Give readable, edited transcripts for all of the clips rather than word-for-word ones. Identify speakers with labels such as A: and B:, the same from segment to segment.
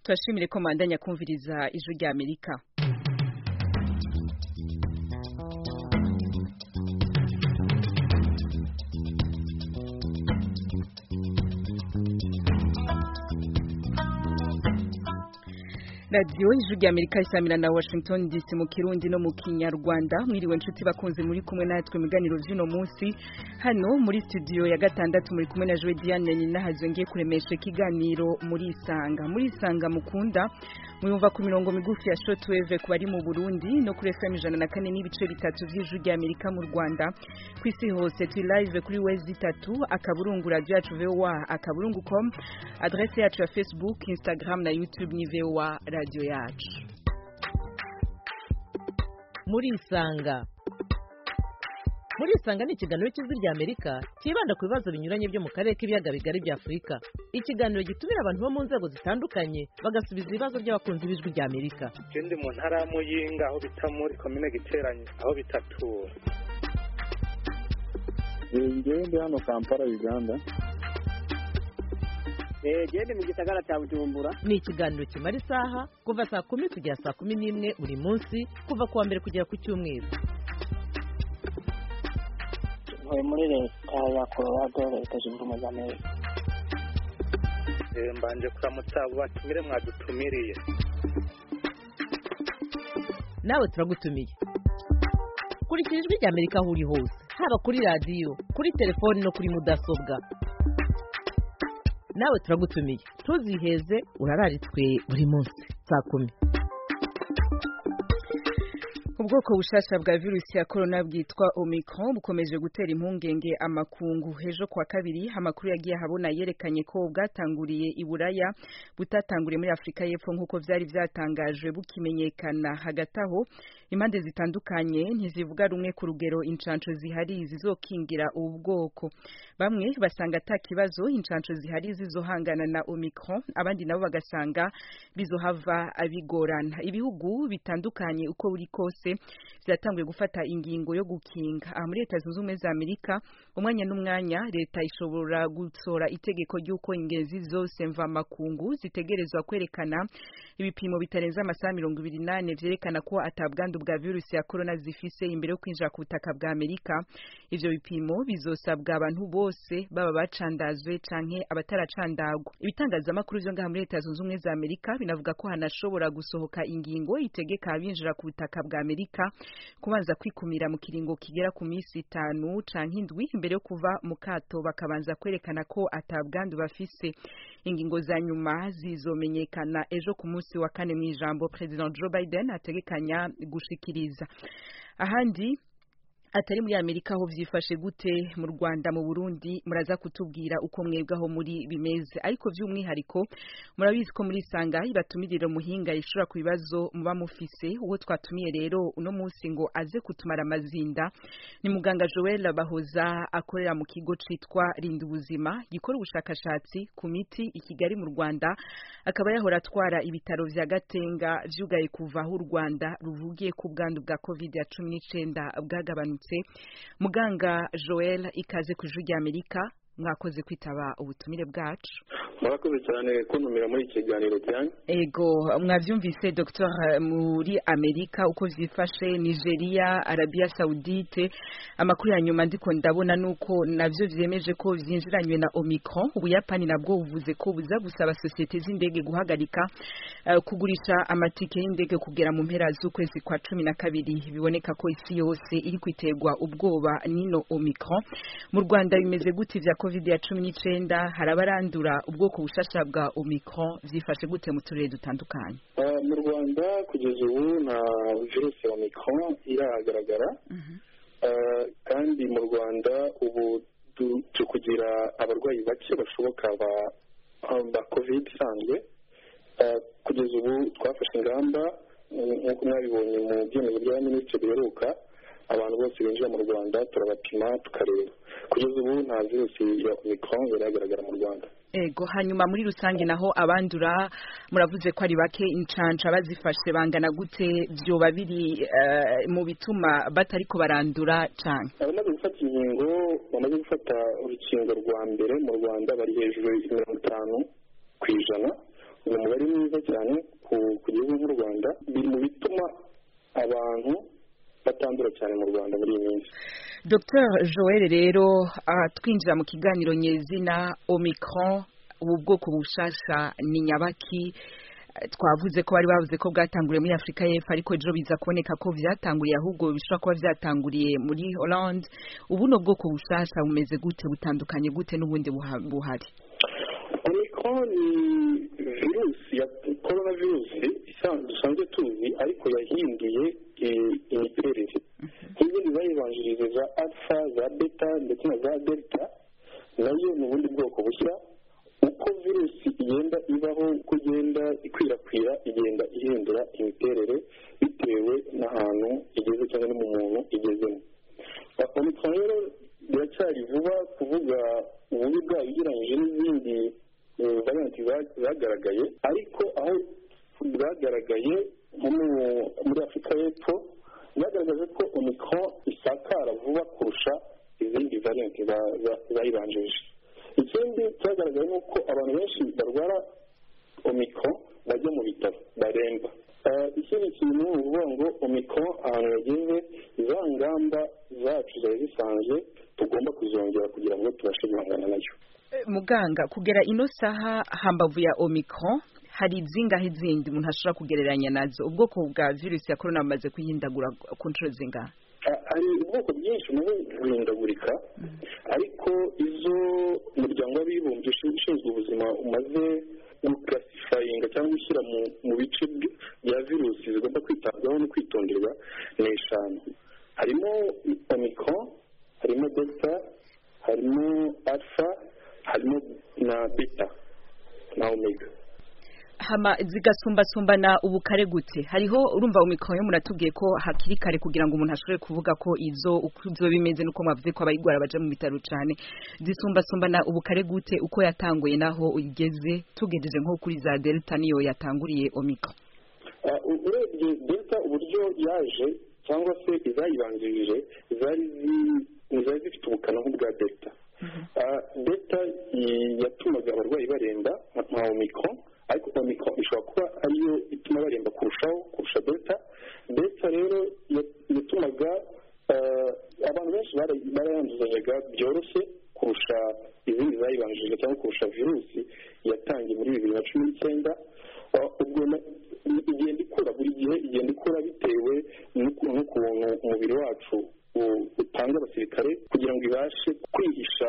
A: twashimire ko mandanya kumviriza ijwi rya Amerika. Radio ijwi rya Amerika isamira na Washington DC mu Kirundi no mu Kinyarwanda. Mwiriwe nshuti bakunze muri kumwe natwe miganiro vy'ino munsi hano muri studio ya gatandatu muri kumwe na Joe Diane Ninahazo ngiye kuremesha ikiganiro muri Isanga mukunda muyumva ku mirongo migufi ya shortwave ku bari mu Burundi no kuri FM 104 n'ibice bitatu vy'ijwi rya Amerika mu Rwanda. Kwisi hose tu live kuri Wezi 3 akaburungu radio yacu VOA akaburungu.com, adresse yacu ya Facebook, Instagram na YouTube ni VOA radio yacu.
B: Muri Isanga ni ikiganiro cy'ijwi rya Amerika kibanda ku bibazo binyuranye byo mu karere k'ibiyaga bigari bya Afurika. Ikiganiro gitumira abantu bo mu nzego zitandukanye bagasubiza ibibazo by'abakunzi b'ijwi rya Amerika.
C: Ndi mu ntara ya Muyinga aho bita muri commune Giteranye aho bitatura.
D: Ndi hano Kampala Uganda.
E: Gende mu gisagara cya Bujumbura.
B: Ni ikiganiro kimara isaha kuva saa 10 kugera saa 11 buri munsi kuva kuwa mbere kugera ku cyumweru.
E: Muri leta ya Colorado leta zunze ubumwe za Amerika.
C: Mbanje kuramutsa batumire mwadutumiriye.
B: Nawe turagutumiye. Kurikira ijwi rya Amerika aho uri hose, haba kuri radio, kuri telefone no kuri mudasobwa. Nawe turagutumiye. Tuziheze urararitswe buri munsi saa 10.
A: Ubwoko bushasha bwa virusi ya corona bwitwa Omicron bukomeje gutera impungenge amakungu. Hejo kwa kabiri amakuru yagiye habona yerekanye ko bwatanguriye i Buraya butatanguriye muri Afrika y'Epfo nkuko vyari vyatangajwe bukimenyekana. Hagati aho impande zitandukanye ntizivuga rumwe ku rugero incanco zihari zizokingira ubu bwoko. Bamwe basanga atakibazo incanco zihari zizohangana na Omicron, abandi nabo bagasanga bizohava abigorana. Ibihugu bitandukanye uko buri kose byatanguye gufata ingingo yo gukinga. Muri Leta Zunze Ubumwe za Amerika umwanya n'umwanya leta ishobora gutsora itegeko ry'uko ingezi zose mva makungu zitegerezwa kwerekana ibipimo bitarenza amasaha 28 vyerekana ko atabwandu bwa virusi ya corona zifise imbere yo kwinjira ku butaka bwa Amerika. Ivyo bipimo bizosabwa abantu bose baba bacandazwe canke abataracandagwa. Ibitangazamakuru vyo ngaha muri Leta Zunze Ubumwe za Amerika binavuga ko hanashobora gusohoka ingingo itegeka abinjira ku butaka bwa Amerika kubanza kwikumira mu kiringo kigera ku minsi 5 canke 7 imbere yo kuva mu kato bakabanza kwerekana ko atabwandu bafise. Ingingo za nyuma zizomenyekana ejo ku munsi wa 4 mu ijambo President Joe Biden ategekanya gushikiriza. Ahandi atari muri Amerika ho vyifashe gute mu Rwanda mu Burundi muraza kutubwira uko mwebwaho muri bimeze, ariko vy'umwihariko murabizi ko muri Isanga ibatumirira muhinga ishura ku bibazo muba mufise. Uwo twatumiye rero uno munsi ngo aze kutumara amazinda ni muganga Joel Bahoza akorera mu kigo citwa Rinda Ubuzima gikora ubushakashatsi ku miti i Kigali mu Rwanda, akaba yahora atwara ibitaro vya Gatenga vyugaye kuva aho u Rwanda ruvugiye ku bwandu bwa COVID-19 bwagabanutse. Muganga Joel ikaze ku ijwi rya Amerika, mwakoze kwitaba ubutumire bwacu.
D: Murakoze cyane kuntumira muri ikiganiro cyanyu.
A: Ego mwavyumvise Dr muri Amerika uko vyifashe Nigeria, Arabia Saudite. Amakuru ya nyuma ndiko ndabona nuko navyo vyemeje ko vyinjiranywe na Omicron. Ubuyapani nabwo buvuze ko buza gusaba societe z'indege guhagarika kugurisha amatike y'indege kugera mu mpera z'ukwezi kwa 12. Biboneka ko isi yose iri kwiterwa ubwoba nino Omicron. Mu Rwanda bimeze gute vya COVID-19? Harabarandura ubwoko bushasha bwa Omicron vyifashe gute mu turere dutandukanye?
D: Mu Rwanda kugeza ubu na virusi ya Omicron iragaragara. Kandi mu Rwanda ubu tukugira abarwayi bake bashoboka ba COVID isanzwe. Kugeza ubu twafashe ingamba nk'uko mwabibonye mu byemezo bya minisitiri biheruka, abantu bose binjira mu Rwanda turabapima tukareba. Kugeza ubu nta virusi ya Omicron iragaragara mu Rwanda.
A: Ego hanyuma muri rusange naho abandura muravuze ko ari bake, incanca bazifashe bangana gute? Byoba biri mu bituma batariko barandura cyane?
D: Abamaze gufata inkingo, bamaze gufata urukingo rwa mbere mu Rwanda bari hejuru ya 50%. ni umubare mwiza cyane ku gihugu nk'u Rwanda, biri mu bituma abantu batandura cyane mu Rwanda muri iyi minsi.
A: Dr Joel rero twinjira mu kiganiro nyezina Omicron, ubu bwoko bushasha ni nyabaki? Twavuze ko bari bavuze ko bwatanguriye muri Afrika y'Epfo, ariko ejo biza kuboneka ko vyatanguriye ahubwo bishobora kuba vyatanguriye muri Hollande. Ubu no bwoko bushasha bumeze gute, butandukanye gute n'ubundi buhari?
D: Omicron ni virusi ya coronavirus dusanzwe tuzi, ariko yahinduye imiterere. Izindi zayibanjirije za alpha, za beta ndetse na za delta, nayo ni ubundi bwoko bushya. Uko virusi igenda ibaho, uko igenda ikwirakwira, igenda ihindura imiterere bitewe n'ahantu igeze cyangwa no mu muntu igezemo. Omicron rero biracyari vuba kuvuga ububi bwayo ugereranyije n'izindi varianti zagaragaye, ariko aho bwagaragaye nko muri Afurika y'Epfo bwagaragaje ko Omicron isakara vuba kurusha izindi varianti zayibanjije. Ikindi cyagaragaye ni uko abantu benshi barwara Omicron bajya mu bitaro baremba. Ikindi kintu ni ukuvuga ngo Omicron ahantu yageze, za ngamba zacu zari zisanzwe tugomba kuzongera kugira ngo tubashe guhangana nayo.
A: Muganga, kugera ino saha hambavu ya Omicron hari zingahe zindi umuntu ashobora kugereranya nazo? Ubwoko bwa virusi ya corona bumaze kwihindagura ku nshuro zingahe?
D: Hari ubwoko bwinshi mu guhindagurika, ariko izo umuryango w'abibumbye ushinzwe ubuzima umaze guclassifyinga cyangwa gushyira mu bice bya virusi zigomba kwitabwaho no kwitonderwa ni 5. Harimo Omicron, harimo Delta, harimo Alpha, harimo na Beta na Omega.
A: Hama zigasumbasumbana ubukare gute? Hariho urumva Omicron yo muratubwiye ko hakiri kare kugira ngo umuntu ashobore kuvuga ko uko bimeze nuko mwavuze ko abayigwara baje mu bitaro cyane. Zisumbasumbana ubukare gute uko yatanguye naho uyigeze, tugejeje nko kuri za Delta niyo yatanguriye Omicron?
D: Urebye Delta uburyo yaje cyangwa se izayibanjirije zari zifite ubukana nk'ubwa Delta. Delta yatumaga abarwayi baremba nka Omicron, ariko Omicron ishobora kuba ariyo ituma baremba kurusha Delta. Delta rero yatumaga abantu benshi barayanduzanyaga byoroshye kurusha izindi zayibanjirije cyangwa kurusha virusi yatangiye muri 2019. Ubwo igenda ikura, buri gihe igenda ikura bitewe n'ukuntu umubiri wacu utanga abasirikare kugira ngo ibashe kwihisha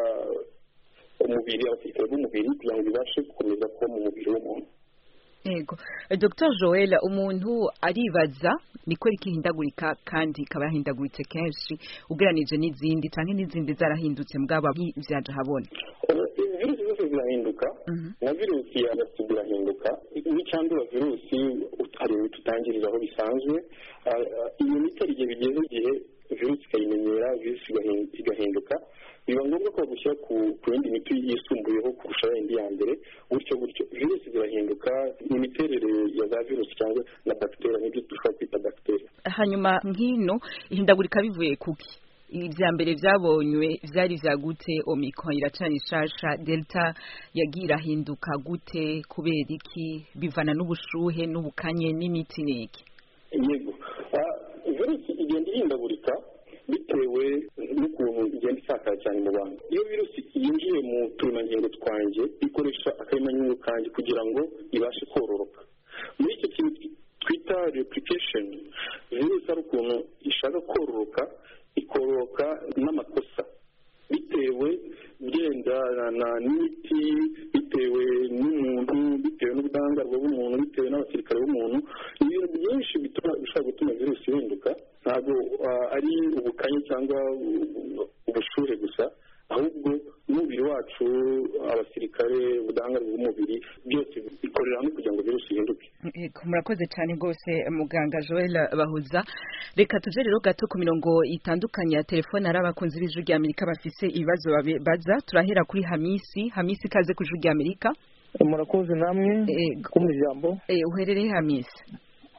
D: abasirikare b'umubiri kugira ngo ibashe gukomeza kuba mu mubiri w'umuntu.
A: Yego. Dr Joel, umuntu aribaza niko rikihindagurika kandi ikaba yahindaguritse kenshi ugeranije n'izindi cyangwa n'izindi zarahindutse mugaba byaje habone.
D: Virusi zose zirahinduka, na virusi ya sida irahinduka. N'icyandura virusi hari tutangiriza aho bisanzwe. Iyo mitari igihe bigeze igihe virusi ikayimenyera, virusi igahinduka, biba ngombwa ko bagushyira ku yindi miti yisumbuyeho kurusha yindi ya mbere, gutyo virusi zirahinduka, imiterere ya za virusi cyangwa na bagiteri, n'ibyo dushobora kwita bagiteri.
A: Hanyuma nk'ino ihindagurika bivuye kuki? Ibya mbere byabonywe byari vya gute? Omicron iracana ishasha, Delta yagiye irahinduka gute, kubera iki? Bivana n'ubushuhe n'ubukanye n'imiti niki?
D: Yego, virusi igenda ihindagurika bitewe n'ukuntu igenda isakara cyane mu bantu. Iyo virusi yinjiye mu turemangingo twanjye ikoresha akaremangingo kanjye kugira ngo ibashe kororoka. Muri icyo kintu twita replication, virusi ari ukuntu ishaka kororoka, ikororoka n'amakosa bitewe byendana n'imiti, bitewe n'umuntu, bitewe n'ubudahangarwa bw'umuntu, bitewe n'abasirikare b'umuntu. Ibintu byinshi bishobora gutuma virusi ihinduka, ntabwo ari ubukanye cyangwa ubushuhe gusa, ahubwo n'umubiri wacu, abasirikare, ubudahangarwa bw'umubiri, byose bikorera hamwe kugira ngo virusi ihinduke.
A: Murakoze cyane rwose muganga Joel Bahuza. Reka tuje rero gato ku mirongo itandukanye ya telefone, hari abakunzi b'Ijwi ry'Amerika bafise ibibazo baza. Turahera kuri Hamisi, kaze ku Ijwi ry'Amerika.
F: Murakoze namwe kumva ijambo.
A: Uherereye Hamisi?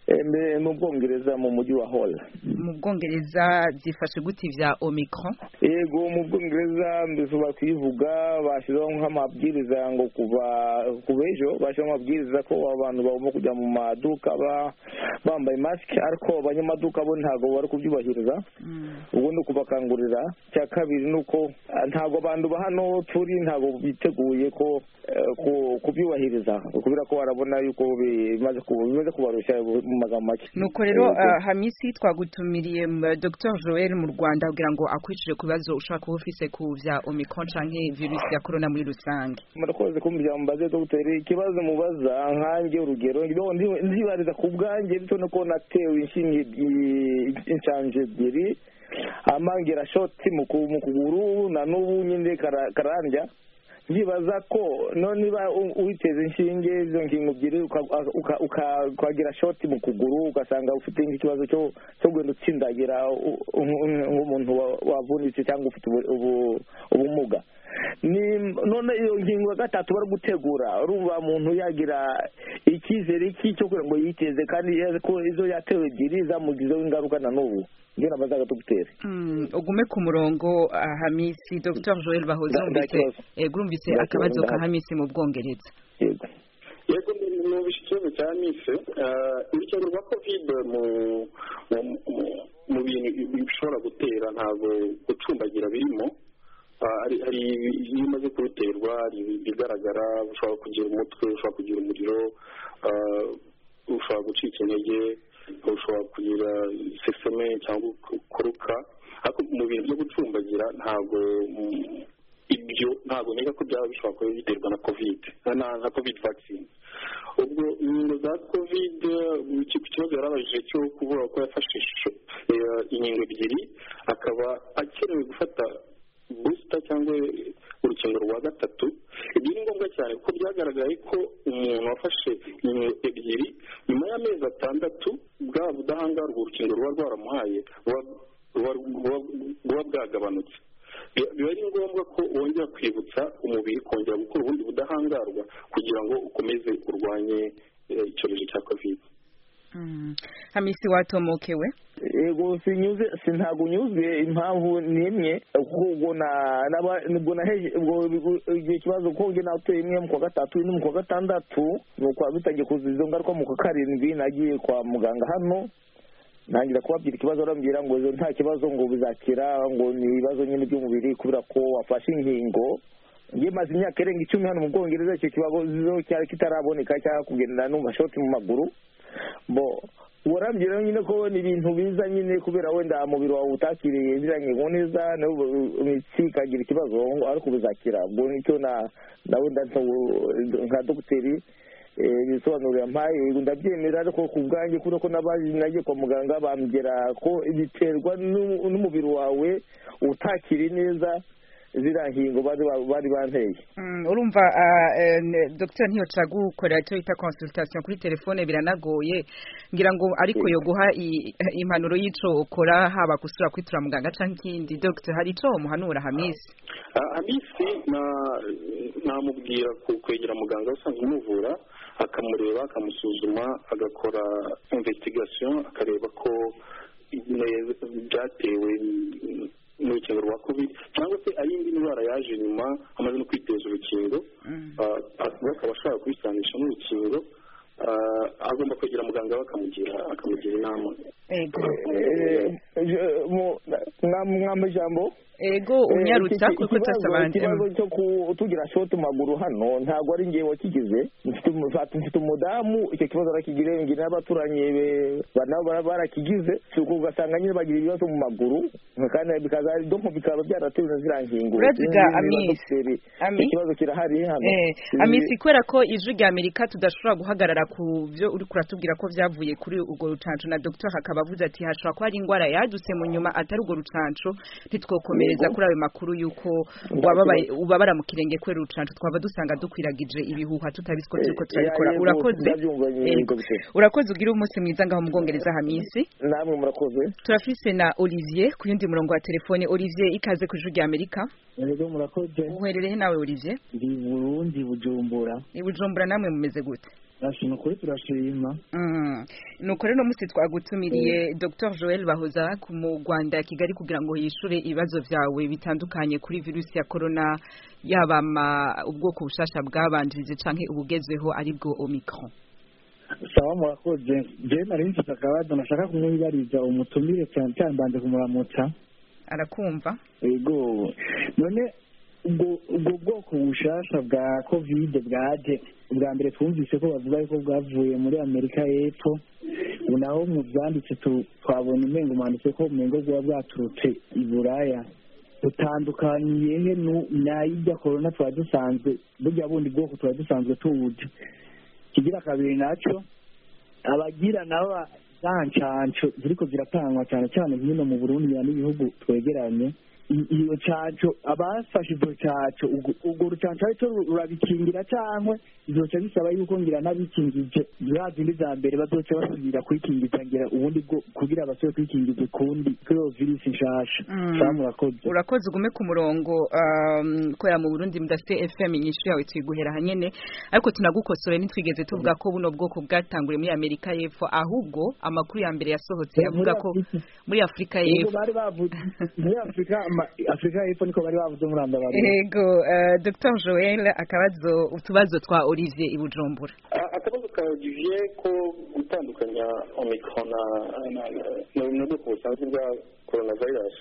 F: mu Bwongereza mu mujyi wa Hull.
A: Mu Bwongereza byifashe gute vya Omicron?
F: Yego mu Bwongereza mbisuba kwivuga bashizeho nk'amabwiriza ngo kuva ejo bashizeho amabwiriza ko abantu bagomba kujya mu maduka bambaye mask, ariko abanyamaduka bo ntago bari kubyubahiriza. Ubwo ni kubakangurira. Cya kabiri nuko ntago abantu ba hano turi ntago biteguye ko kubyubahiriza kubera ko barabona yuko bimaze kubarusha mu magambo make.
A: Nuko rero Hamisi twagutumiriye Dr Joel mu Rwanda kugira ngo akwicire ku bibazo ushaka kuba ufise ku vya Omicron canke virus ya corona muri rusange.
F: Murakoze kumbya mbaze Dr. Ikibazo mubaza nkanjye urugero ndibariza ku bwanjye bito no natewe inshinge ebyiri amangira shoti mu kuguru na n'ubu nyine karandya. Ngibaza ko none niba uiteze inshinge izo ngingo ebyiri ukagira shoti mu kuguru ugasanga ufite ikibazo cyo gwenda utsindagira nk'umuntu wavunitse cyangwa ufite ubumuga. None iyo ngingo ya gatatu bari gutegura urumva muntu yagira icyizere iki cyo kugira ngo yiteze kandi ko izo yatewe ebyiri zamugizeho ingaruka na n'ubu ngira nabazaga tugutera.
A: Ugume ku murongo Hamisi. Dr Joel Bahoze urumvise akabazo ka Hamisi mu Bwongereza.
D: Yego n'ubishe ikibazo cya Hamisi urugero rwa covid mu bintu bishobora gutera ntabwo gucumbagira birimo. Hari iyo umaze kuruterwa bigaragara ushobora kugira umutwe ushobora kugira umuriro ushobora gucika intege ushobora kugira seseme cyangwa kuruka ariko mu bintu byo gucumbagira ntabwo nega ko byaba bishobora kuba biterwa na covid vaccine. Ubwo inkingo za covid ikibazo yarabajije cyo kuvuga ko yafashe inkingo ebyiri akaba akenewe gufata booster cyangwa urukingo rwa gatatu. Ibyo ni ngombwa cyane kuko byagaragaye ko umuntu wafashe inkingo ebyiri nyuma y'amezi 6 bwa budahangarwa urukingo ruba rwaramuhaye buba bwagabanutse. Biba ari ngombwa ko wongera kwibutsa umubiri kongera gukora ubundi budahangarwa kugira ngo ukomeze urwanye icyorezo cya covid.
A: Hamisi watomokewe?
F: Yego ntago nyuzwe impamvu nimwe kuko nibwo igihe kibazo ko nge nateye imwe mu kwa gatatu no mu kwa gatandatu nuko bitangiye kuzizo ngaruka mu kwa karindwi nagiye kwa muganga hano nangira kubabwira ikibazo arambwira ngo nta kibazo ngo bizakira ngo ni ibibazo nyine by'umubiri kubera ko wafashe inkingo. Ngiye maze imyaka irenga 10 hano mu Bwongereza icyo kibazo cyari kitaraboneka cyangwa kugenda no mashoti mu maguru urambwira nyine ko ni ibintu biza nyine kubera wenda umubiri wawe utakiriye biranye neza imitsi ikagira ikibazo ariko bizakira. Ubwo nicyo na wenda nka dogiteri bisobanurira mpaye ndabyemera ariko ku bwanjye kuko nagiye kwa muganga bambwira ko biterwa n'umubiri wawe utakiri neza zira nkingo bari banteye.
A: Urumva Dr Ntiyoca gukora cyo ita consultation kuri telefone biranagoye ngira ngo ariko yo guha impanuro y'ico ukora haba kusura kwitura muganga canke ikindi. Dr hari ico muhanura Hamisi?
D: Hamisi namubwira kwegera muganga usanzwe umuvura akamureba akamusuzuma agakora investigation akareba ko byatewe n'urukingo rwa covid cyangwa se ayindi ndwara yaje nyuma amaze no kwiteza urukingo akaba ashaka kubisanisha n'urukingo agomba kwegera muganga akamugira inama.
F: Mwamajambo
A: ego unyarutsa kuko tasabanje
F: ikibazo cyo kutugira shoti maguru hano ntago ari ngiye wakigize mfite umudamu icyo kibazo arakigire ngira abaturanye banabo barakigize cyuko ugasanga nyine bagira ibibazo mu maguru kandi bikaba byaratewe zirangingo.
A: Uraziga Amisi
F: ikibazo kirahari hano
A: Amisi kwera ko ijwi rya Amerika tudashobora guhagarara ku byo uri kuratubwira ko byavuye kuri ugo rucanco na Dr hakaba avuze ati hashobora ko ari ingwara yadutse mu nyuma atari ugo rucanco ntitwokomereza kuri ayo makuru yuko ubabara mu kirenge kwera urucanco twaba dusanga dukwiragije ibihuha tutabisiko turiko turabikora. Urakoze ugira umunsi mwiza ngaho mu Bwongereza Hamisi.
F: Namwe murakoze.
A: Turafise na Olivier ku yundi murongo wa telefone. Olivier ikaze ku ijwi rya Amerika.
G: Yego murakoze.
A: Uherereye nawe Olivier?
G: Ndi Burundi Bujumbura.
A: Bujumbura namwe mumeze gute?
F: turashima kuri turashima
A: nuko rero musi twagutumiriye Dr Joel Bahoza mu Rwanda ya Kigali kugira ngo yishure ibibazo vyawe bitandukanye kuri virusi ya corona yaba ubwoko bushasha bwabanjirije canke ubugezweho aribwo Omicron.
F: Sawa murakoze. Je nari mfite akabazo nashaka kumwibariza umutumire cyane cyane mbanje kumuramutsa.
A: Arakumva?
F: Yego. None ubwo bwoko bushasha bwa covid bwaje ubwa mbere twumvise ko bavuga yuko bwavuye muri Amerika y'Epfo, naho mu byanditse twabonye umengo mwanditse ko umengo bwa bwaturutse i Buraya. Utandukaniye he n'ayijya corona twadusanzwe burya bundi bwoko twadusanzwe tuwuje. Kigira kabiri naco abagira naba zancanco ziriko ziratangwa cyane cyane hino mu Burundi n'ibihugu twegeranye. Iyo caco abafashe izo caco ubwo rucanco ariko rurabikingira cyangwa izoca bisaba yuko ngira n'abikingije zindi za mbere bazoca basubira kwikingiza ngira ubundi bwo kugira abasore kwikingiza kundi kuri virusi nshasha. Urakoze
A: ugume ku murongo ko ya mu Burundi mudafite FM inyishu yawe twiguhera hanyene ariko tunagukosore nitwigeze tuvuga ko buno bwoko bwatanguriye muri Amerika y'Epfo ahubwo amakuru ya mbere yasohotse avuga ko muri Afrika y'Epfo
F: bari bavuze muri Afrika y'Epfo niko bari bavuze muri anda bari.
A: Yego Dr Joel akabazo utubazo twa Olivier Ibujumbura.
D: Akabazo ka Olivier ko gutandukanya Omicron na bwoko busanzwe bwa coronavirus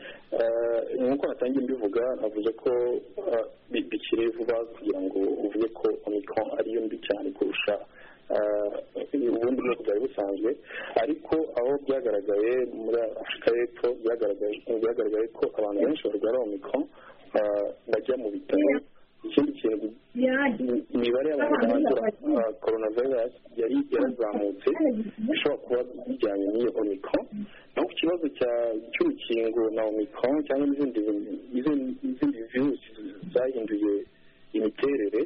D: nkuko natangiye mbivuga navuze ko bikiri vuba kugira ngo uvuge ko Omicron ariyo mbi cyane kurusha ubundi bwoko bwari busanzwe ariko aho byagaragaye muri Afrika y'Epfo byagaragaye ko abantu benshi barwara Omicron bajya mu bitaro. Ikindi kintu imibare y'abantu bandura coronavirus yari yarazamutse bishobora kuba bijyanye n'iyo Omicron. Naho ku kibazo cy'urukingo na Omicron cyangwa n'izindi virusi zahinduye imiterere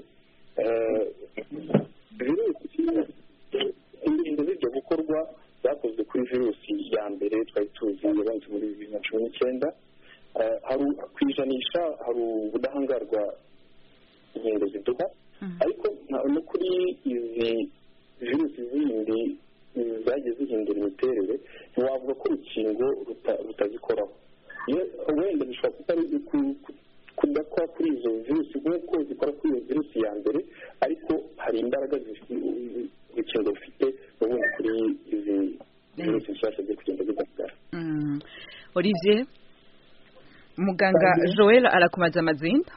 D: virusi ingendo z'ibyo gukorwa zakozwe kuri virusi ya mbere twari tuzi yabonetse muri 2019 ku ijanisha hari ubudahangarwa inkingo ziduha ariko no kuri izi virusi zindi zagiye zihindura imiterere ntiwavuga ko urukingo rutazikoraho wenda bishobora kuba ari kudakora kuri izo virusi nk'uko zikora kuri iyo virusi ya mbere ariko hari imbaraga urukingo rufite ubundi kuri izi virusi nshyashya ziri kugenda zigaragara.
A: Olivier muganga Joel arakumaza amazinda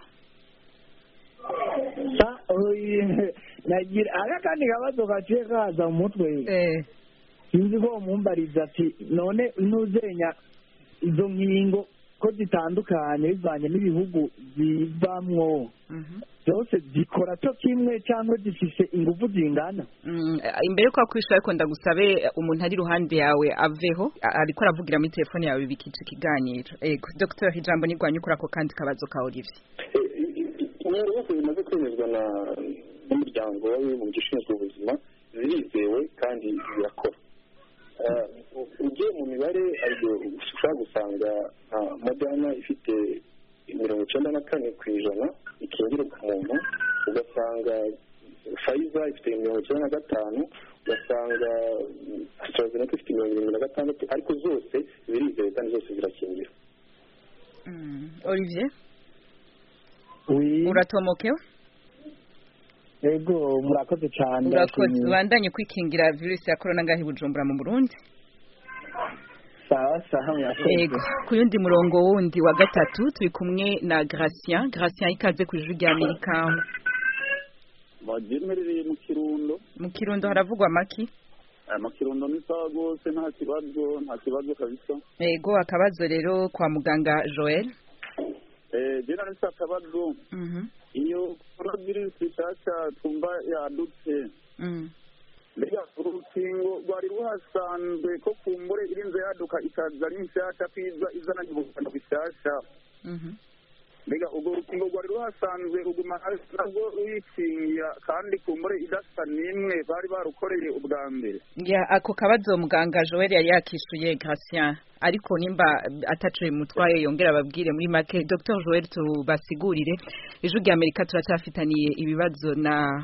F: nagira kandi kabazo gaciye kaza mu mutwe sinzi ko mumbariza ati none ntuzenya izo nkingo ko zitandukanye bivanye n'ibihugu zivamwo zose zikora cyo kimwe cyangwa zifise ingufu zingana.
A: Imbere ko akwishura ariko ndagusabe umuntu ari ruhande yawe aveho ariko aravugira muri telefone yawe bikica ikiganiro. Ego Dr Hijambo nigwanye kuri ako kandi kabazo ka Olivier.
D: Inkingo zose zimaze kwemezwa n'umuryango w'abibumbye ushinzwe ubuzima zirizewe kandi zirakora. Ugiye mu mibare ariko ushobora gusanga Moderna ifite 94% ikingira ku muntu, ugasanga Pfizer ifite 95%, ugasanga AstraZeneca ifite 76%, ariko zose zirizewe kandi zose zirakingira.
A: Olivier uratomokewe?
F: Ego murakoze cyane.
A: Urakoze bandanye kwikingira virusi ya corona ngahi Bujumbura mu Burundi.
F: Sawa murakoze.
A: Ego ku yundi murongo wundi wa gatatu turi kumwe na Gratien ikaze ku ijwi rya Amerika.
G: Bajemerereye mu Kirundo
A: haravugwa maki?
G: Mu Kirundo ni sawa gose nta kibazo kabisa.
A: Ego akabazo rero kwa muganga Joel.
G: Jena nisa akabazo. Iyo coronavirus nshyashya twumva yadutse mbega urukingo rwari ruhasanzwe ko kumbure irinze yaduka ikaza ari nshyashya kwiza izananye ubukana bushyashya mbega ubwo rukingo rwari ruhasanzwe uguma nabwo ruyikingira kandi kumbure idasa n'imwe bari barukoreye ubwa mbere.
A: Ako kabazo muganga Joel yari yakishuye Gratien ariko nimba atacuye mutwaye yongera ababwire muri make. Dr Joel tubasigurire ijwi rya Amerika turacyafitaniye ibibazo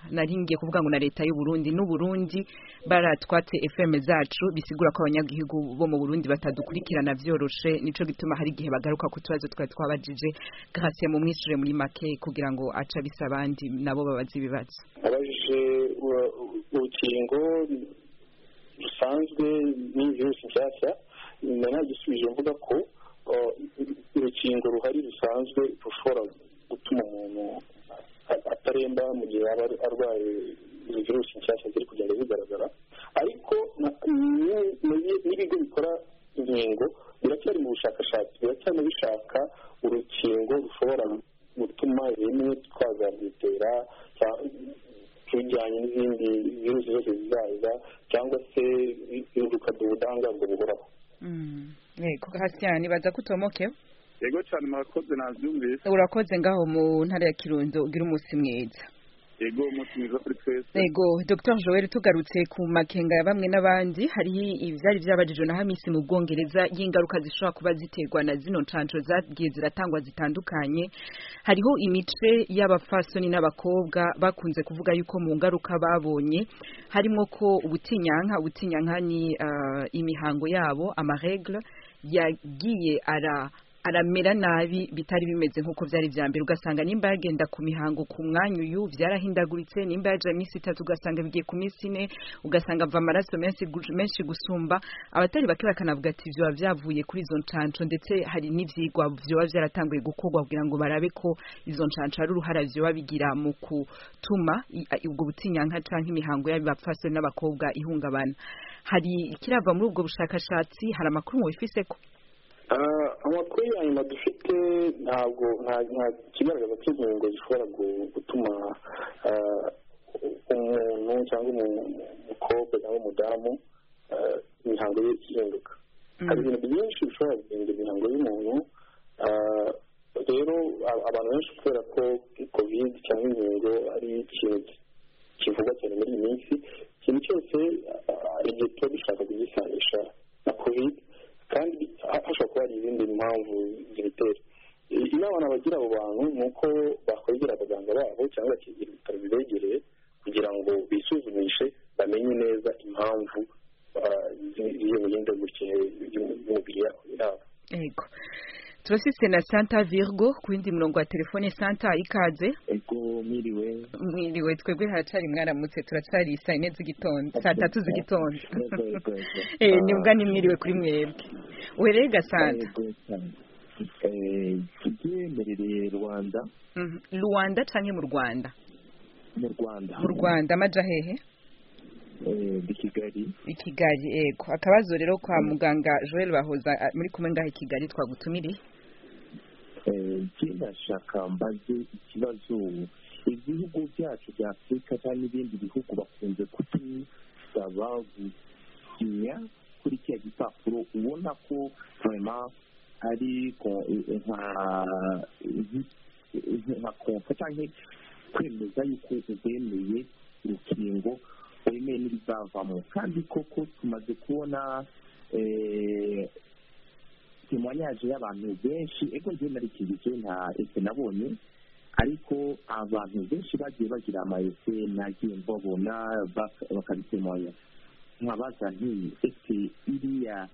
A: naringiye kuvuga ngo na leta y'u Burundi n'u Burundi baratwatse FM zacu bisigura ko abanyagihugu bo mu Burundi batadukurikirana vyoroshe nico gituma hari gihe bagaruka ku tubazo twabajije Gracia mu mwishure muri make kugira ngo aca bisabandi nabo babazi ibibazo
D: abajije urukingo rusanzwe n'ivirusi nshyashya nanagisubije mvuga ko urukingo ruhari rusanzwe rushobora gutuma umuntu ataremba mu gihe yaba arwaye virusi nshyashya ziri kugenda zigaragara ariko n'ibigo bikora inkingo biracyari mu bushakashatsi biracyari bishaka urukingo rushobora gutuma rimwe twazarwitera bijyanye n'izindi virusi zose zizaza cyangwa se rukaduha ubudahangarwa buhoraho
A: yego Hasiyani baza kutomoke
G: yego cyane murakoze nabyumvise
A: urakoze ngaho mu ntara ya Kirundo ugira umunsi mwiza
G: yego umunsi mwiza kuri twese
A: yego Dr Joel tugarutse ku makenga ya bamwe n'abandi hari ivyari vyabajijwe na Hamisi mu Bwongereza y'ingaruka zishobora kuba ziterwa na zino ncanco zagiye ziratangwa zitandukanye hariho imice y'abafasoni n'abakobwa bakunze kuvuga yuko mu ngaruka babonye harimo ko ubutinyanka ni imihango yabo amaregle yagiye aramera nabi bitari bimeze nkuko byari byambere ugasanga nimba yagenda ku mihango ku mwanya uyu byarahindaguritse nimba yaje iminsi 3 ugasanga bigiye ku minsi 4 ugasanga ava amaraso menshi gusumba abatari bake bakanavuga ati byo byavuye kuri izo ncanco ndetse hari n'ivyigwa byo byaratanguye gukorwa kugira ngo barabe ko izo ncanco ari uruhara byo babigira mu kutuma ubwo butinyanka canke imihango y'abapfaso n'abakobwa ihungabana hari ikirava muri ubwo bushakashatsi hari amakuru mu bifise ko
D: amakuru ya nyuma dufite ntabwo nta kigaragaza ko inkingo zishobora gutuma umuntu cyangwa umukobwa cyangwa umudamu imihango ye ihinduka hari ibintu byinshi bishobora guhindura imihango y'umuntu rero abantu benshi kubera ko covid cyangwa inkingo ari ikintu kivugwa cyane muri iyi minsi ikintu cyose igihe tuba dushaka kugisanisha na covid kandi hashobora kuba hari izindi mpamvu zibitera inama nabagira abo bantu ni uko bakwegera abaganga babo cyangwa bakegera ibitaro bibegereye kugira ngo bisuzumishe bamenye neza impamvu z'iyo mihindagurikire y'umubiri yabo
A: yego turasise na Santa Virgo ku yindi murongo wa telefone Santa ikaze
H: ego
A: mwiriwe twebwe haracari mwaramutse turacari saa 4 z'igitondo saa 3 z'igitondo nibwa ni mwiriwe kuri mwebwe werega Santa
H: tugemerereye
A: Rwanda canke mu Rwanda
H: mu
A: Rwanda amaja hehe
H: i
A: Kigali ego akabazo rero kwa muganga Joel Bahoza muri kumwe ngaho i Kigali twagutumiriye
H: ndashaka mbaze ikibazo ibihugu byacu bya Afurika cyangwa ibindi bihugu bakunze kudusaba gusinya kuri kiriya gipapuro ubona ko vraiment ari nka konfa cyangwa kwemeza yuko ubemeye urukingo wemeye n'ibizavamo kandi koko tumaze kubona temoignage y'abantu benshi ego njye narikirije nta ese nabonye ariko abantu benshi bagiye bagira amaese nagiye mbabona bakabitemonya nkabaza nti ese iriya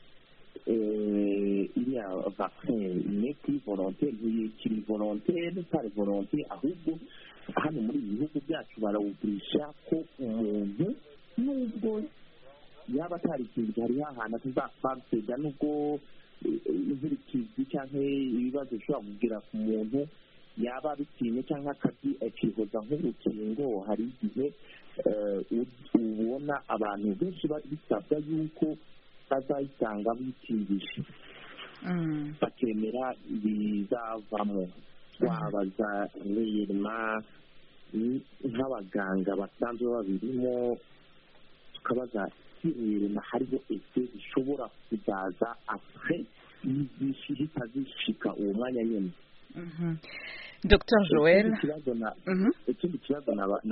H: vaccin ni kuri volontaire ntiyikiri volontaire par volonté ahubwo hano muri ibi bihugu byacu barawugurisha ko umuntu nubwo yaba atarikinze hariho ahantu atazapfabsega nubwo inkurikizi cyangwa ibibazo bishobora kugira ku muntu yaba abitinye cyangwa akihoza nk'urukingo hari igihe ubona abantu benshi bisabwa yuko bazayisanga bitingije bakemera bizavamo twabaza reyerima nk'abaganga basanzwe babirimo tukabaza reyerima hariho ese bishobora kuzaza apre zitazishika uwo mwanya nyine
A: Dr Joel
H: ikindi kibazo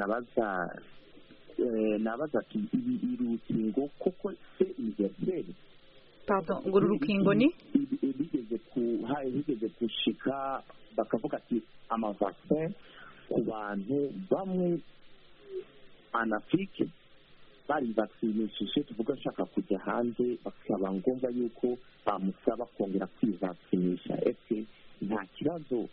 H: nabaza ati iri rukingo koko se universelle
A: pardon ngo urukingo ni
H: bigeze gushika bakavuga ati amavaccin ku bantu bamwe en Afrique bari vakisinishije tuvuga ashaka kujya hanze bakaba ngombwa yuko bamusaba kongera kwivakinisha. ese nta kibazo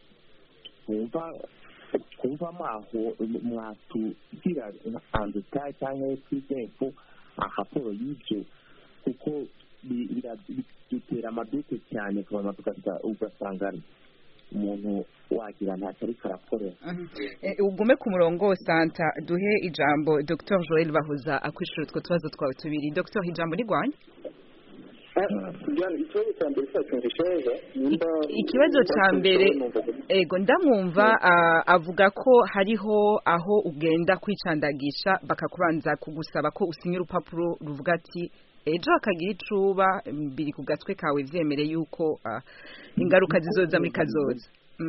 H: twumvamo aho mwatubwira andetaye cyangwa twizefo raporo y'ibyo kuko bitera amaduke cyane kubona ugasanga umuntu wagira ntacyo ariko arakorera.
A: ugume ku murongo Santa duhe ijambo Dr Joel Bahuza akwishura utwo tubazo twawe tubiri. Dr ijambo rigwanye ikibazo cya mbere ego ndamwumva avuga ko hariho aho ugenda kwicandagisha bakakubanza kugusaba ko usinya urupapuro ruvuga ati ejo hakagira icuba biri ku gatwe kawe vyemere yuko ingaruka zizoza muri kazoza.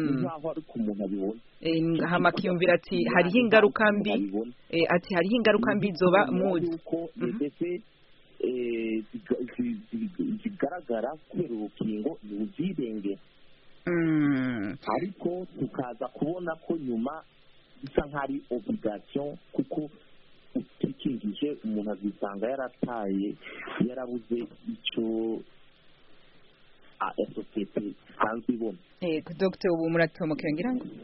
A: hama kiyumvira ati hariho ingaruka mbi zoba muzi
H: zigaragara kubera urukingo ntuzirenge ariko tukaza kubona ko nyuma bisa nk'ari obligation kuko utikingije umuntu azisanga yarabuze icyo sosiyete isanzwe ibona.
A: Dr ubu muratomokera ngira ngo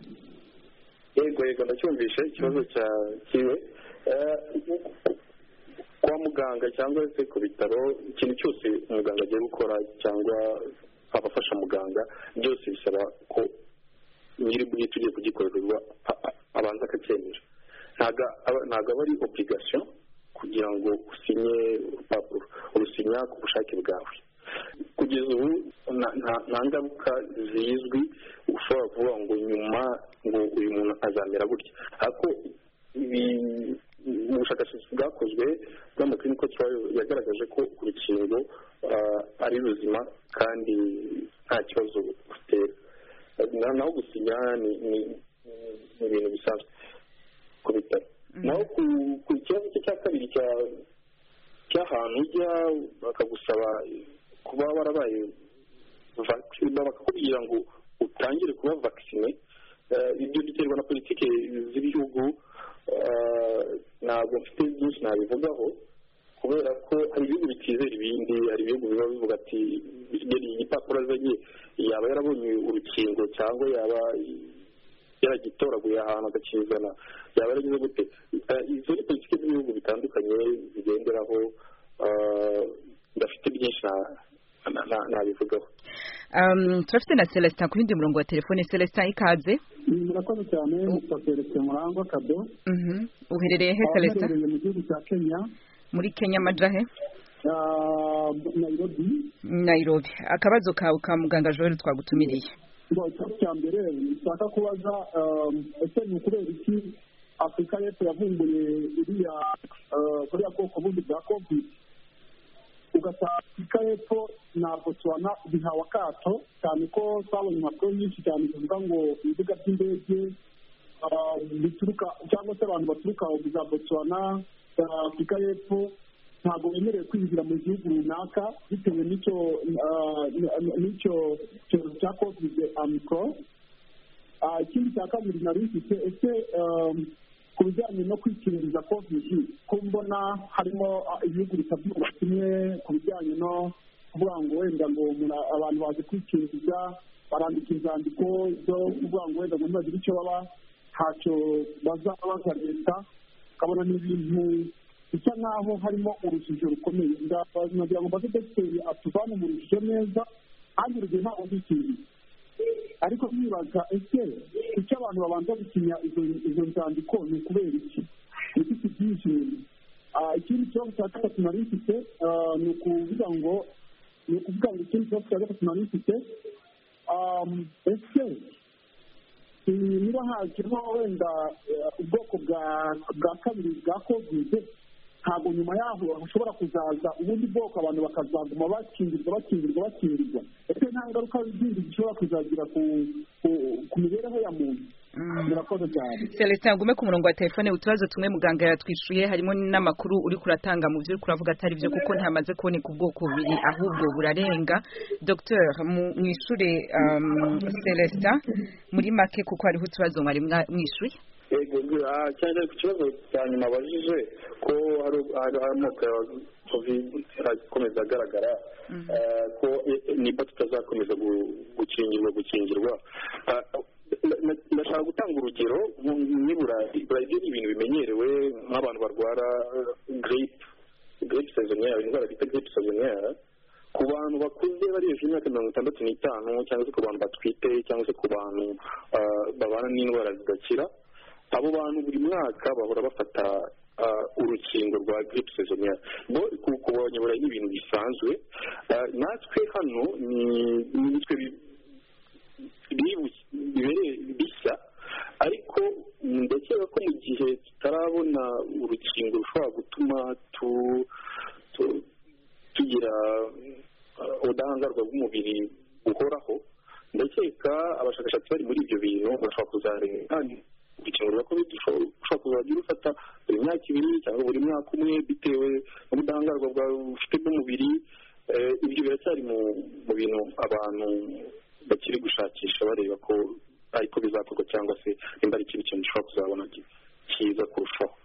D: yego ndacyumvishe ikibazo kiwe kwa muganga cyangwa se ku bitaro ikintu cyose umuganga agiye gukora cyangwa abafasha muganga byose bisaba ko nyiri bwite ugiye kugikorerwa abanza akacyemera. ntabwo aba ari obligation kugira ngo usinye urupapuro urusinya ku bushake bwawe. kugeza ubu nta ngaruka zizwi ushobora kuvuga ngo nyuma ngo uyu muntu azamera gutya ariko ubushakashatsi bwakozwe bw'amaclinical trial yagaragaje ko urukingo ari ruzima kandi nta kibazo rutera. naho gusinya ni ibintu bisanzwe ku bitaro. naho ku kibazo cye cya kabiri cy'ahantu ujya bakagusaba kuba warabaye bakakubwira ngo utangire kuba vaccine, ibyo biterwa na politiki z'ibihugu. ntabwo mfite byinshi nabivugaho kubera ko hari ibihugu bitizera ibindi, hari ibihugu biba bivuga ati igipapuro azanye yaba yarabonye urukingo cyangwa yaba yaragitoraguye ahantu agakizana yaba yaragize gute. izo ni politiki z'ibihugu bitandukanye zigenderaho, ndafite byinshi nabivugaho.
A: turafite na Celestin ku yindi murongo wa telefone. Celestin ikaze.
I: murakoze cyane. Mr. Celestin Murangwa Kado.
A: uherereye he Celestin?
I: uherereye mu gihugu cya Kenya.
A: muri Kenya majahe?
I: Nairobi.
A: akabazo kawe ka muganga Joel twagutumiriye.
I: ikibazo cya mbere nshaka kubaza ese ni ukubera iki Afurika y'Epfo yavumbuye kuriya bwoko bundi bwa covid ugasanga Afurika y'Epfo na Botswana bihawe akato cyane ko twabonye impapuro nyinshi cyane zivuga ngo ibibuga by'indege bituruka cyangwa se abantu baturuka za Botswana Afurika y'Epfo ntabwo bemerewe kwinjira mu gihugu runaka bitewe n'icyo cyorezo cya covid-19. ikindi cya kabiri nari mfite ese ku bijyanye no kwikingiriza covid ko mbona harimo ibihugu bitabyumva kimwe ku bijyanye no kuvuga ngo wenda ngo abantu bazi kwikingiriza barandika inzandiko zo kuvuga ngo wenda ngo ntibagire icyo baba ntacyo bazabaza leta ukabona n'ibintu bisa nk'aho harimo urujijo rukomeye. nagira ngo mbaze dogiteri atuvane mu rujijo neza kandi urugero ntabwo ndikingiriza ariko nibaza ese icyo abantu babanza gusinya izo nzandiko ni ukubera iki niki kibyishimo. ikindi kibazo cya gatatu nari mfite ni ukuvuga ngo ikindi kibazo cya gatatu nari mfite ese niba hajemo wenda ubwoko bwa kabiri bwa covid ntabwo nyuma yaho hashobora kuzaza ubundi bwoko abantu bakazaguma bakingirwa ese nta ngaruka zindi zishobora kuzagira ku mibereho ya muntu. murakoze cyane.
A: Celestin ngume ku murongo wa telefone. utubazo tumwe muganga yatwishuye harimo n'amakuru uri kuratanga mu byo kuravuga atari byo kuko ntamaze kuboneka ubwoko bubiri ahubwo burarenga. Dr mwishure Celestin muri make kuko hariho utubazo mwari mwishuye.
D: yego cyane ku kibazo cya nyuma abajije ko hari amoko ya covid akomeza agaragara ko niba tutazakomeza gukingirwa ndashaka gutanga urugero Burayi ni ibintu bimenyerewe nk'abantu barwara grippe saisonnière indwara bita grippe saisonnière ku bantu bakuze bari hejuru y'imyaka 65 cyangwa se ku bantu batwite cyangwa se ku bantu babana n'indwara zidakira abo bantu buri mwaka bahora bafata urukingo rwa grippe saisonnière ku banyaburayi ni ibintu bisanzwe natwe hano ni twe bishya ariko ndakeka ko mu gihe tutarabona urukingo rushobora gutuma tugira ubudahangarwa bw'umubiri buhoraho ndakeka abashakashatsi bari muri ibyo bintu bashobora kuzareba kandi urukingo rwa covid ushobora kuzajya urufata buri myaka 2 cyangwa buri mwaka umwe bitewe n'ubudahangarwa bwawe ufite bw'umubiri ibyo biracyari mu bintu abantu bakiri gushakisha bareba ko ariko bizakorwa cyangwa se nimba ari ikintu gishobora kuzabona cyiza kurushaho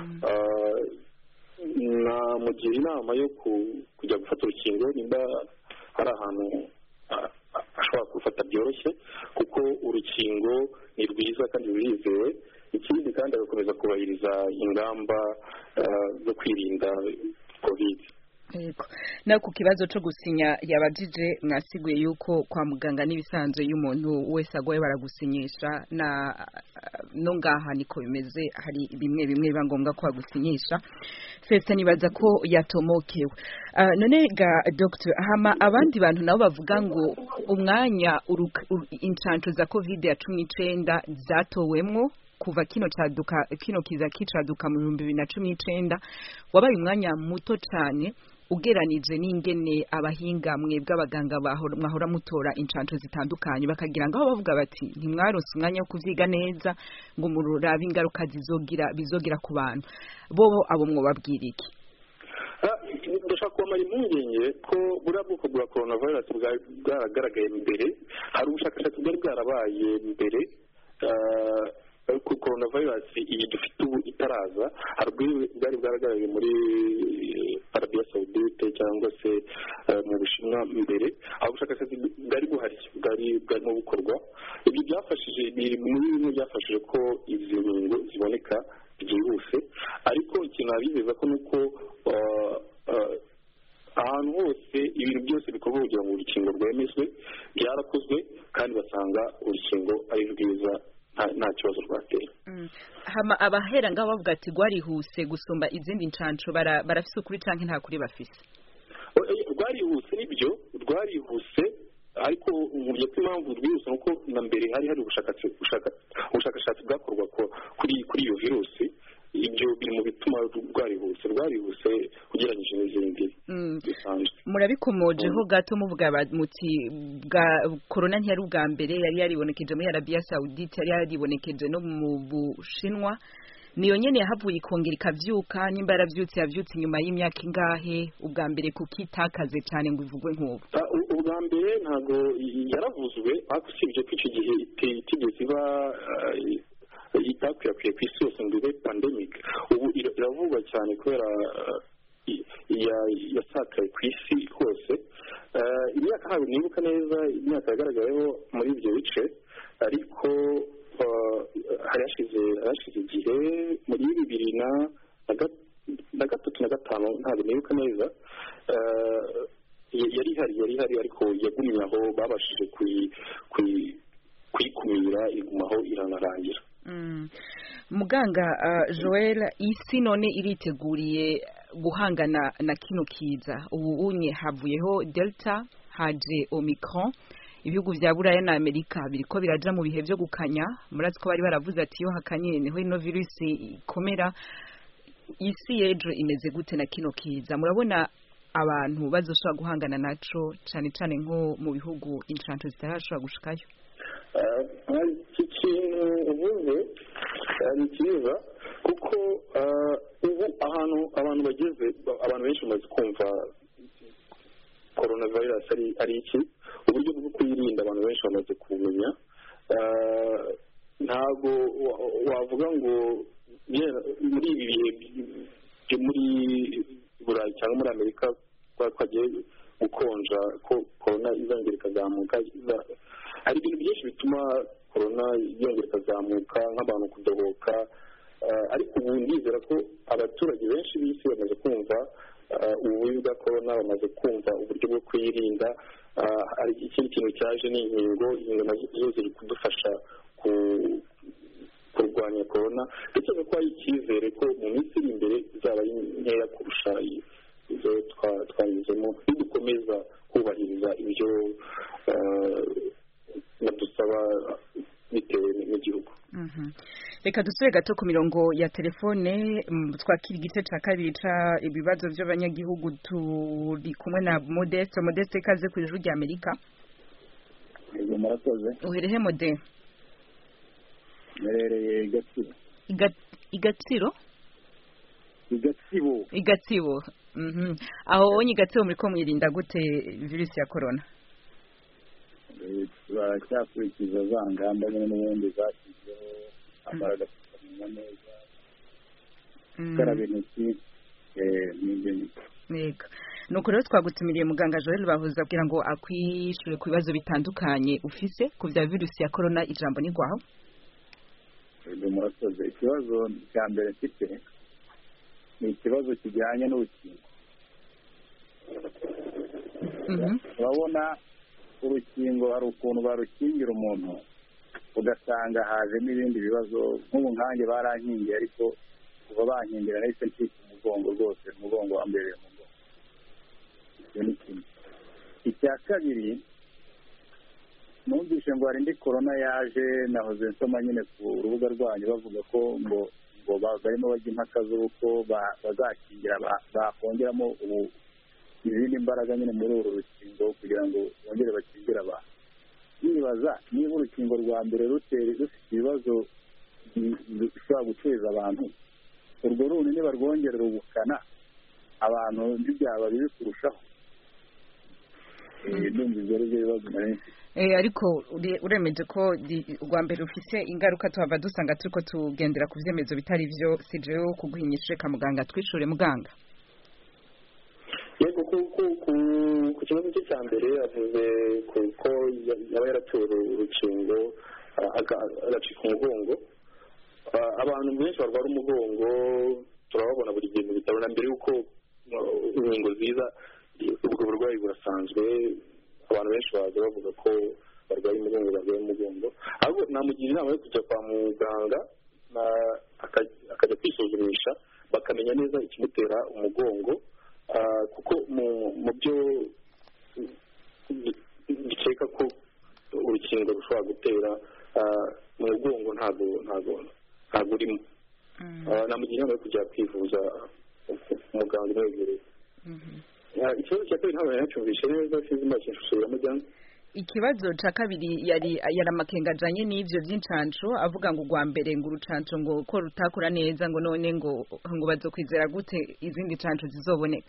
D: namugira inama yo kujya gufata urukingo nimba hari ahantu ashobora kurufata byoroshye kuko urukingo ni rwiza kandi rurizewe ikindi kandi agakomeza kubahiriza ingamba zo kwirinda covid.
A: Na ku kibazo cyo gusinya yabajije mwasiguye yuko kwa muganga n'ibisanzwe y'umuntu wese agwaye baragusinyisha no ngaha niko bimeze hari bimwe biba ngombwa ko agusinyisha fese nibaza ko yatomokewe none ga doctor hama abandi bantu nabo bavuga ngo umwanya incanco za covid ya 19 zatowemwo kuva kino kiza kicaduka mu 2019 wabaye umwanya muto cyane ugeranije n'ingene abahinga mwebwe abaganga mwahora mutora incanco zitandukanye bakagira ngo aho bavuga bati ntimwarose umwanya wo kuvyiga neza ngo mururabe ingaruka bizogira ku bantu bo abo mwobabwira iki?
D: ndashaka kubamara impungenge ko buriya bwoko bwa coronavirus bwaragaragaye mbere hari ubushakashatsi bwari bwarabaye mbere ku coronavirus iyi dufite ubu itaraza hari bwari bwaragaragaye muri Arabia Saudite cyangwa se mu Bushinwa mbere aho ubushakashatsi bwari buhari bwarimo gukorwa ibyo byafashije muri bimwe byafashije ko izi nkingo ziboneka byihuse ariko ikintu abizeza ko nuko ahantu hose ibintu byose bikorwa kugira ngo urukingo rwemezwe byarakozwe kandi basanga urukingo ari rwiza nta kibazo rwateye.
A: Hama abahera ngaho bavuga ati rwarihuse gusumba izindi ncanco barafise ukuri canke nta kuri bafise?
D: Rwarihuse nibyo rwarihuse ariko umubye ko impamvu rwihuse nuko na mbere hari ubushakashatsi bwakorwa kuri iyo virusi ibyo biri mu bituma rwarihuse ugereranyije n'izindi bisanzwe.
A: Murabikomojeho gato muvuga muti bwa corona ntiyari ubwa mbere yari yaribonekeje muri Arabia Saudite yari yaribonekeje no mu Bushinwa niyo nyene yahavuye ikongera ikavyuka nimba yaravyutse inyuma y'imyaka ingahe ubwa mbere kukitakaze cyane ngo ivugwe nk'ubu?
D: Ubwa mbere ntago yaravuzwe ariko usibye ko icyo gihe itigeze iba itakwirakwiye ku isi yose ngo ibe pandemic ubu iravugwa cyane kubera yasakaye ku isi hose imyaka ntabwo nibuka neza imyaka yagaragayeho muri ibyo bice ariko hari hashize igihe muri 2003 ntabwo nibuka neza yari ihari ariko yagumye aho babashije kuyikumira igumaho iranarangira.
A: Muganga Joel isi none iriteguriye guhangana na kino kiza ubu unye havuyeho Delta haje Omicron ibihugu vya Buraya na Amerika biriko biraja mu bihe byo gukanya murazi ko bari baravuze ati yo hakanye niho ino virus ikomera isi yejo imeze gute na kino kiza murabona abantu bazoshobora guhangana naco cyane cyane nko mu bihugu incanco zitarashobora gushikayo?
D: ikintu uvuze ni cyiza kuko ubu abantu bageze abantu benshi bamaze kumva coronavirus ari iki uburyo bwo kuyirinda abantu benshi bamaze kumenya ntabwo wavuga ngo muri ibi bihe byo muri burayi cyangwa muri amerika twagiye gukonja ko korona izongera ikazamuka. Hari ibintu byinshi bituma korona yongera ikazamuka nk'abantu kudohoka, ariko ubu ndizera ko abaturage benshi b'isi bamaze kumva ububi bwa korona, bamaze kumva uburyo bwo kuyirinda. Hari ikindi kintu cyaje ni inkingo nazo ziri kudufasha kurwanya korona, ndetse no kuba icyizere ko mu minsi iri imbere izaba ari nkeya kurusha ibyo twanyuzemo, nidukomeza kubahiriza ibyo badusaba bitewe n'igihugu.
A: Reka dusubire gato ku mirongo ya telefone twakira igice cya kabiri cya ibibazo by'abanyagihugu. Turi kumwe na Modeste ikaze ku ijuru ry'Amerika.
J: Murakoze.
A: Uherehe Mode?
J: Merereye Gatsibo.
A: Igatsiro?
J: Igatsibo.
A: Aho wonye Igatsibo muri ko mwirinda gute virusi ya corona?
J: Baracyakurikiza za ngamba n'ubundi zashyizeho, ambara agapfukamunwa neza, gukaraba intoki n'ibyo ngibyo.
A: Yego. Nuko rero twagutumiriye muganga Joel Bahuza kugira ngo akwishyure ku bibazo bitandukanye ufise ku bya virusi ya corona. Ijambo ni rwaho.
J: Murakoze. Ikibazo cya mbere mfite ni ikibazo kijyanye n'urukingo. Urabona urukingo hari ukuntu barukingira umuntu ugasanga hajemo ibindi bibazo. nk'ubu nkanjye barankingiye, ariko kuva bankingira nahise ncika umugongo rwose, umugongo wambereye umugongo. Icyo ni kimwe. Icya kabiri, numvise ngo hari indi korona yaje, nahoze nsoma nyine ku rubuga rwanyu bavuga ko ngo barimo bajya impaka z'uko bazakingira, bakongeramo izindi mbaraga nyine muri uru rukingo kugira ngo bongere bakingire abantu. Nibaza niba urukingo rwa mbere rufite ibibazo bishobora guteza abantu, urwo rundi niba rwongerera ubukana abantu ntibyaba bibi kurushaho. Ndumva ibyo ari byo bibazo nari mfite.
A: Ariko uremeje ko urwa mbere rufite ingaruka, tuhava dusanga turiko tugendera ku byemezo bitari byo. Si jewe kuguhinyishe ka muganga, twishure muganga.
D: Yego, ku kibazo cye cya mbere avuze ko yaba yaratewe urukingo agacika umugongo. Abantu benshi barwara umugongo turababona buri gihe mu bitaro, na mbere y'uko inkingo ziza ubwo burwayi burasanzwe. Abantu benshi baza bavuga ko barwaye umugongo, ahubwo namugira inama yo kujya kwa muganga akajya kwisuzumisha bakamenya neza ikimutera umugongo, kuko mu byo bikeka ko urukingo rushobora gutera mu mugongo ntabwo urimo. namugira inama yo kujya kwivuza umuganga umwegereye. Ikibazo cya kabiri ntabwo yacyumvishe neza, sinzi impamvu kinshusubiramo cyane.
A: Ikibazo cya kabiri yari amakenga ajanye n'ivyo by'incanco, avuga ngo urwa mbere ngo urucanco ngo ko rutakora neza, ngo none ngo bazokwizera gute izindi canco zizoboneka.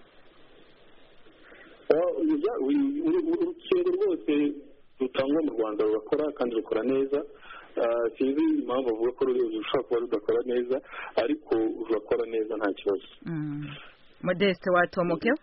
D: Urukingo rwose rutangwa mu Rwanda rurakora kandi rukora neza. Sinzi impamvu avuga ko rushobora kuba rudakora neza, ariko rurakora neza nta kibazo.
A: Modeste watomokeho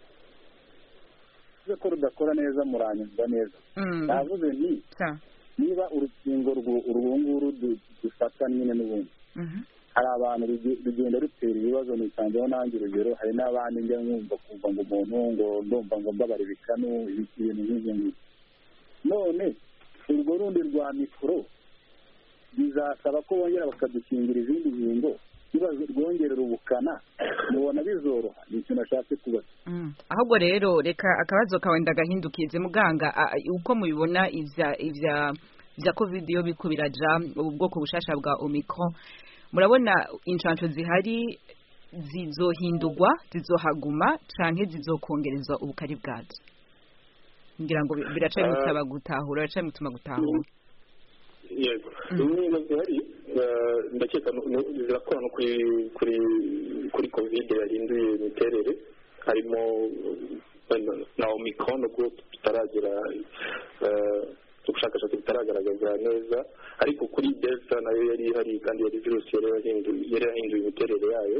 J: ko rudakora neza muranyumva neza. Navuze nti niba urukingo urwunguru dufata nyine n'ubundi, hari abantu rugenda rutera ibibazo. Nisanzeho nanjye urugero, hari n'abandi njya nkumva kumva ngo umuntu ngo ndumva ngo mbabara ibikanu, ibintu nk'ibyo ngibyo. None urwo rundi rwa mikoro bizasaba ko bongera bakadukingira izindi nkingo, ibibazo rwongerera ubukana, mubona bizoroha? Ni ikintu nashatse kubaza.
A: Ahubwo rero reka akabazo kawe ndagahindukize muganga, uko mubibona ivya covid yo biko biraja ubwoko bushasha bwa Omicron, murabona incanco zihari zizohindurwa, zizohaguma canke zizokongerezwa ubukari bwazo? Ngira ngo biraca bisaba gutahura, biraca bituma gutahura.
D: Yego, inkingo zihari ndakeka zirakora no kuri covid yahinduye imiterere, harimo na Omicron, ubwo tutaragera ubushakashatsi butaragaragaza neza, ariko kuri delta nayo yari ihari kandi yari virusi yari yahinduye imiterere yayo.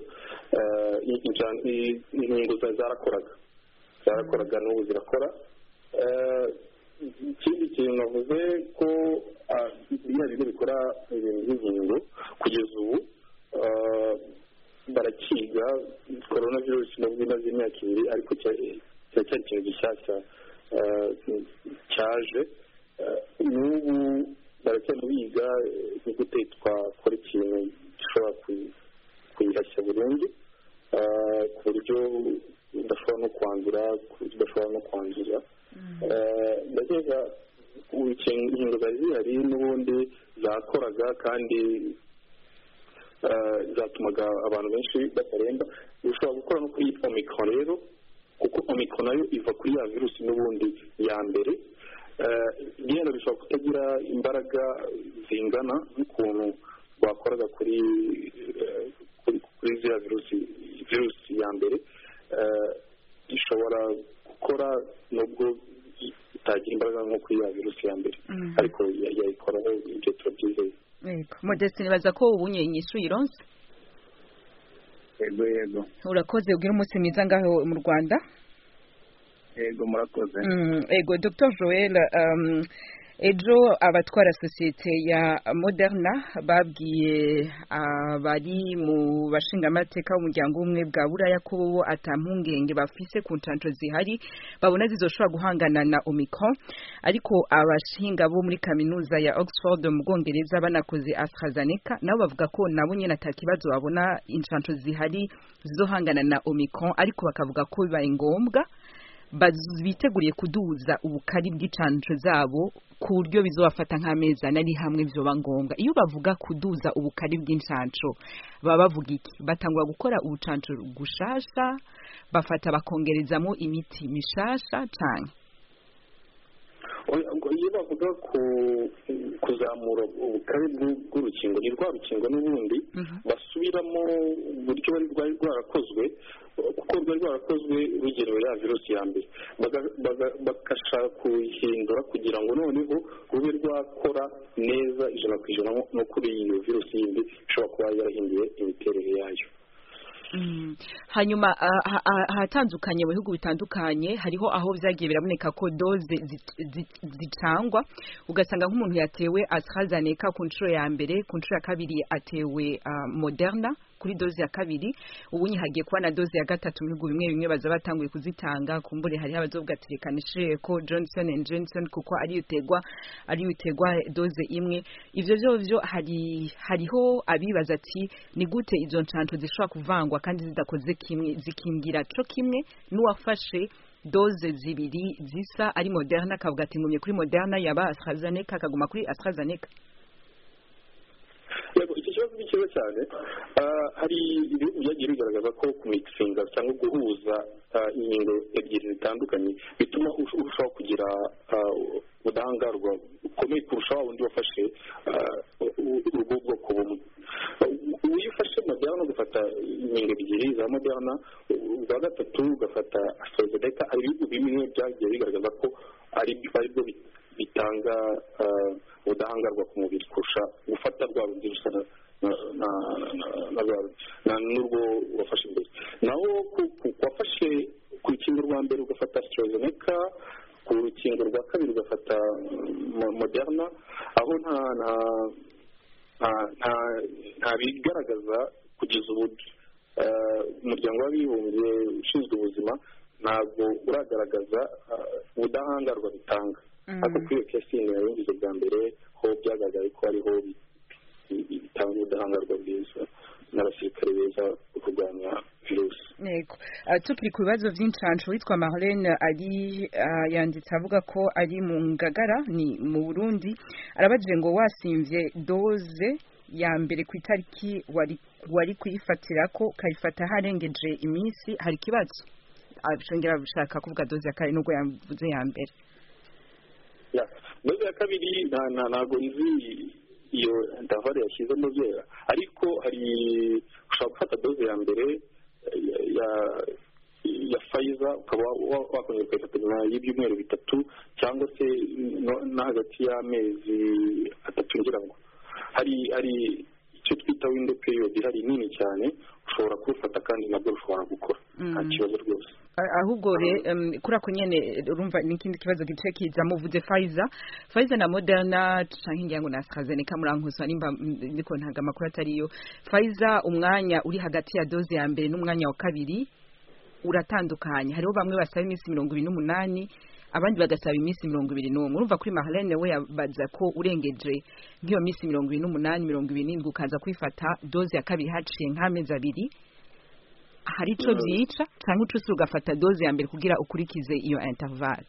D: Inkingo zarakoraga n'ubu zirakora. Ikindi kintu navuze ko biriya bigo bikora ibintu by'inkingo kugeza ubu barakiga korona virusi nubwo imaze imyaka 2 ariko cyari ikintu gishyashya cyaje. N'ubu baracyabiga ni gute twakora ikintu gishobora kuyihashya burundu ku buryo udashobora no kwandura, udashobora no kwanduza. Ndakeka inkingo zari zihari n'ubundi zakoraga kandi zatumaga abantu benshi bataremba. Ushobora gukora no kuri Omicron rero, kuko Omicron nayo iva kuri ya virusi n'ubundi ya mbere. Igenda bishobora kutagira imbaraga zingana n'ukuntu bakoraga kuri ziriya virusi ya mbere. Ishobora gukora nubwo itagira imbaraga nko kuri ya virusi ya mbere, ariko yayikoraho ibyo turabyizeye.
A: Modeste, nibaza ko ubunye inyishu ironse.
J: Yego
A: urakoze, ubwira umunsi mwiza ngaho mu Rwanda.
J: Yego murakoze.
A: Yego Dr Joel, ejo abatwara sosiyete ya Moderna babwiye abari mu bashingamateka w'umuryango umwe bwa Buraya ko bo atampungenge bafise ku ncanco zihari babona zizoshobora guhangana na Omicron, ariko abashinga bo muri kaminuza ya Oxford mu Bwongereza banakoze AstraZeneca nabo bavuga ko nabo nyene atakibazo babona incanco zihari zizohangana na Omicron, ariko bakavuga ko bibaye ngombwa biteguriye kuduza ubukari bw'icanco zabo ku buryo bizobafata nk'amezi ari hamwe byoba ngombwa. Iyo bavuga kuduza ubukari bw'incanco baba bavuga iki? Batangwa gukora ubucanco gushasha, bafata bakongerezamo imiti mishasha cyane?
D: Iyo bavuga kuzamura ubukari bw'urukingo, ni rwa rukingo n'ubundi basubiramo uburyo rwari rwarakozwe, kuko rwari rwarakozwe rugenewe ya virusi ya mbere, bagashaka kuhindura kugira ngo noneho rube rwakora neza 100% no kuri iyo virusi yindi ishobora kuba yarahinduye imiterere yayo.
A: Hanyuma ahatandukanye mu bihugu bitandukanye hariho aho vyagiye biraboneka ko doze zicangwa, ugasanga nk'umuntu yatewe AstraZeneca ku nshuro ya mbere, ku nshuro ya kabiri atewe Moderna kuri doze ya kabiri, ubunyi hagiye kuba na doze ya gatatu mu bihugu bimwe baza batanguye kuzitanga. Kumbure hari abazovuga ati reka nishire ko Johnson & Johnson kuko ari utegwa doze imwe. Ivyo byo hariho abibaza ati ni gute izo ncanco zishobora kuvangwa kandi zidakoze kimwe zikingira co kimwe n'uwafashe doze zibiri zisa ari Moderna akavuga ati ngumye kuri Moderna yaba AstraZeneca akaguma kuri AstraZeneca.
D: Iki kibazo ni cyiza cyane. Hari ibihugu byagiye bigaragaza ko kumixinga cyangwa guhuza inkingo ebyiri zitandukanye bituma urushaho kugira ubudahangarwa bukomeye kurusha wundi wafashe ubwo bwoko bumwe. Iyo ufashe Moderna ugafata inkingo ebyiri za Moderna, ubwa gatatu ugafata AstraZeneca, hari ibihugu bimwe byagiye bigaragaza ko ari byo bitanga ubudahangarwa ku mubiri kurusha gufata rwa rundi rusa n'urwo wafashe imbere. Naho wafashe ku rukingo rwa mbere ugafata AstraZeneca, ku rukingo rwa kabiri ugafata Moderna, aho nta bigaragaza kugeza ubu. Umuryango w'abibumbye ushinzwe ubuzima ntabwo uragaragaza ubudahangarwa bitanga, ariko kuri iyo kesi yayumvise bwa mbere ho byagaragaye ko ariho bitanga ubudahangarwa bwiza n'abasirikare beza kurwanya virusi.
A: Yego, tukiri ku bibazo by'incanco, witwa Marlene ari yanditse avuga ko ari mu Ngagara ni mu Burundi, arabajije ngo wasimvye doze ya mbere ku itariki wari kuyifatira ko kayifata harengeje iminsi, hari kibazo? Abishongera bishaka kuvuga doze ya kare nubwo yavuze ya mbere.
D: Doze ya kabiri ntago nzi iyo intervalle yashyizemo byera, ariko hari ushobora gufata doze ya mbere ya Pfizer ukaba wakongera ukayifata nyuma y'ibyumweru 3 cyangwa se no hagati y'amezi 3 ngira ngo hari icyo twita window period hari nini cyane ushobora kurufata kandi nabwo ushobora gukora nta kibazo rwose.
A: Ahubwo kuri ako nyene urumva n'ikindi kibazo gice kiza muvuze Pfizer na Moderna canke ngira ngo na AstraZeneca murankusa nimba ndiko ntaga makuru atariyo. Pfizer umwanya uri hagati ya doze ya mbere n'umwanya wa kabiri uratandukanye, hariho bamwe basaba iminsi 28 abandi bagasaba iminsi 21. Urumva kuri Marlene we yabaza ko urengeje nk'iyo minsi 28 27 ukaza kwifata doze ya kabiri haciye nk'amezi abiri, hari ico byica cyangwa ucusi ugafata doze ya mbere kugira ukurikize iyo interval?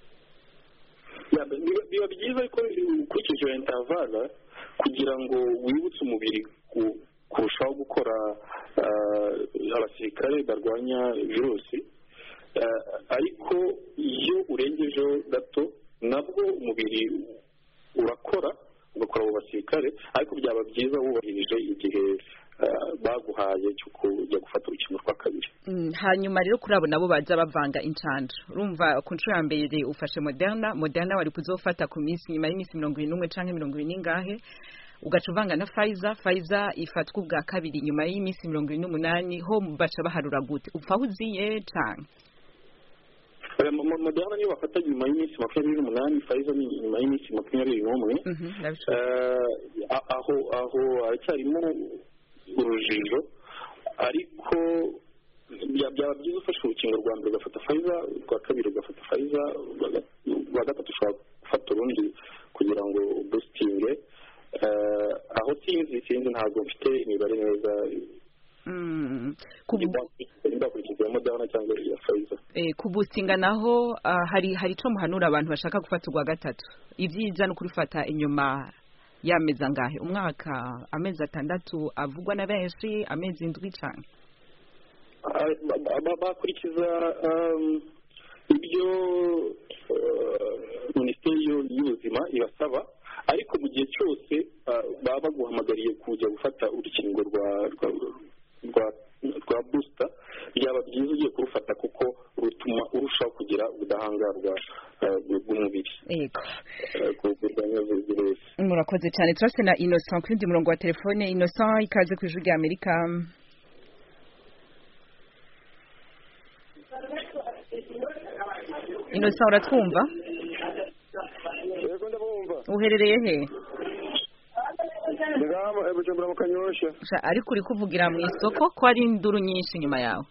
D: Biba byiza ko ukurikije iyo interval kugira ngo wibutse umubiri kurushaho gukora abasirikare barwanya virusi, ariko iyo urengejeho gato nabwo umubiri urakora ugakora abo basirikare, ariko byaba byiza wubahirije igihe baguhaye cyo kujya gufata urukingo rwa kabiri.
A: Hanyuma rero kuri abo nabo baza bavanga incanco, urumva ku nshuro ya mbere ufashe Moderna wari kuzofata ku minsi nyuma y'iminsi 21 canke 20 ngahe, ugaca uvanga na Pfizer ifatwa ubwa kabiri nyuma y'iminsi 28, ho baca baharura gute upfa uziye canke?
D: Moderna niyo bafata nyuma y'iminsi 28, Pfizer ni nyuma y'iminsi 21. Aho aracyarimo urujijo, ariko byaba byiza ufashe urukingo rwa mbere ugafata Pfizer, rwa kabiri ugafata Pfizer, rwa gatatu ushobora gufata urundi kugira ngo boostinge. Aho sinzi ntabwo mfite imibare neza kubukurikiza Moderna cyangwa ya Pfizer.
A: Kuboostinga naho hari ico muhanura abantu bashaka gufata urwa gatatu, ibyiza no kurifata inyuma y'amezi angahe, umwaka, amezi 6 avugwa na benshi, amezi 7 cyane?
D: Bakurikiza ibyo Minisiteri y'Ubuzima ibasaba, ariko mu gihe cyose baba baguhamagariye kujya gufata urukingo rwa booster, byaba byiza ugiye kurufata kuko rutuma urushaho kugira ubudahangarwa bw'umubiri.
A: Murakoze cyane. Turase na Innocent kuri murongo wa telefone. Innocent, ikaze ku Ijwi rya Amerika. Innocent, uratwumva?
K: Yego ndabumva.
A: Uherereye he?
K: Ndagama Bujumbura mu Kanyosha.
A: Ariko uri kuvugira mu isoko ko ari induru nyinshi nyuma yawe.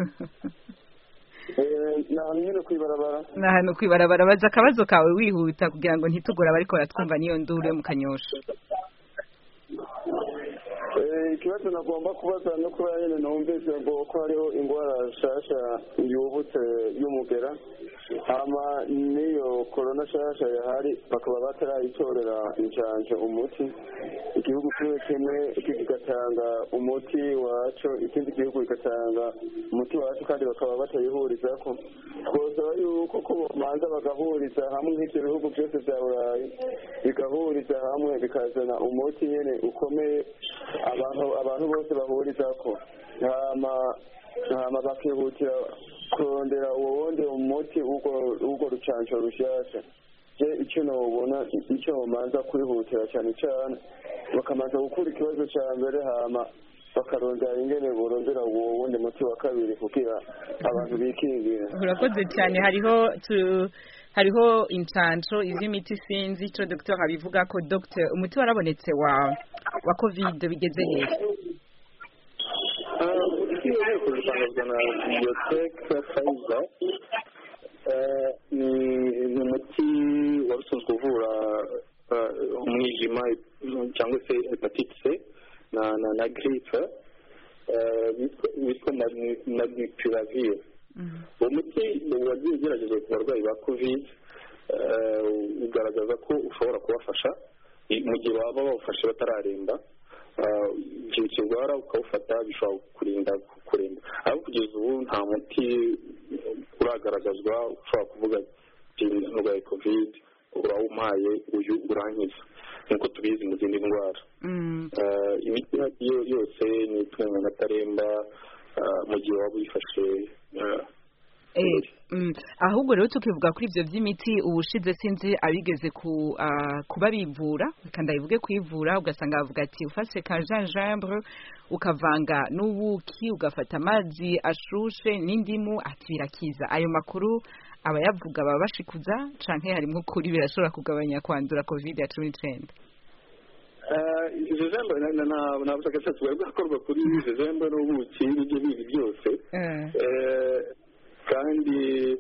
A: Nahano kwibarabara baza akabazo kawe wihuta kugira ngo ntitugora bariko baratwumva niyo nduru mu Kanyosha.
K: Ikibazo nagomba kubaza no kuba nyene numvise ngo ko hariho ingwara shasha yubutse y'umugera, hama niyo corona shasha yahari bakaba batarayitorera incanco umuti, igihugu kimwe kigatanga umuti waco, ikindi gihugu kigatanga umuti waco, kandi bakaba batayihurizako. Twosaba yuko ko manza bagahuriza hamwe nk'ivyo bihugu byose vya Burayi bigahuriza hamwe bikazana umuti nyene ukomeye abantu bose bahurizako, hama bakihutira kurondera uwo wundi umuti ugo rucanco rushasha. Icyo nobona icyo manza kwihutira cyane cyane bakamanza gukura ikibazo cya mbere, hama bakarondera ingene borondera uwo wundi muti wa kabiri kugira abantu bikingira.
A: Urakoze cyane. hariho incanco ivy'imiti sinzi ico docteur abivuga ko. Docteur, umuti warabonetse wa COVID bigeze hehe?
D: Kuzitangazwa na Biotech Pfizer, ni umuti wari usanzwe uvura umwijima cyangwa se hepatite C na grippe, witwa Molnupiravir. Uwo muti wagiye ugeragezwa ku barwayi ba COVID, ugaragaza ko ushobora kubafasha mu gihe baba bawufashe batararemba. Igihe kirwara ukawufata bishobora kurinda kuremba, ariko kugeza ubu nta muti uragaragazwa ushobora kuvuga ati ndwaye COVID urawumpaye uyu urankiza, nk'uko tubizi mu zindi ndwara. Imiti yose ni ituma umuntu ataremba mu gihe waba uyifashe
A: ahubwo rero tukivuga kuri ivyo vy'imiti ubushize sinzi abigeze kuba bivura kandi bivuge kwivura ugasanga bavuga ati ufashe ka gingembre ukavanga n'ubuki ugafata amazi ashushe n'indimu ati birakiza. Ayo makuru abayavuga baba bashikuza canke harimwo kuri birashobora kugabanya kwandura COVID-19?
D: ijambo na bushakashatsi bwari bwakorwa kuri ijambo n'ubuki n'ibyo bindi byose kandi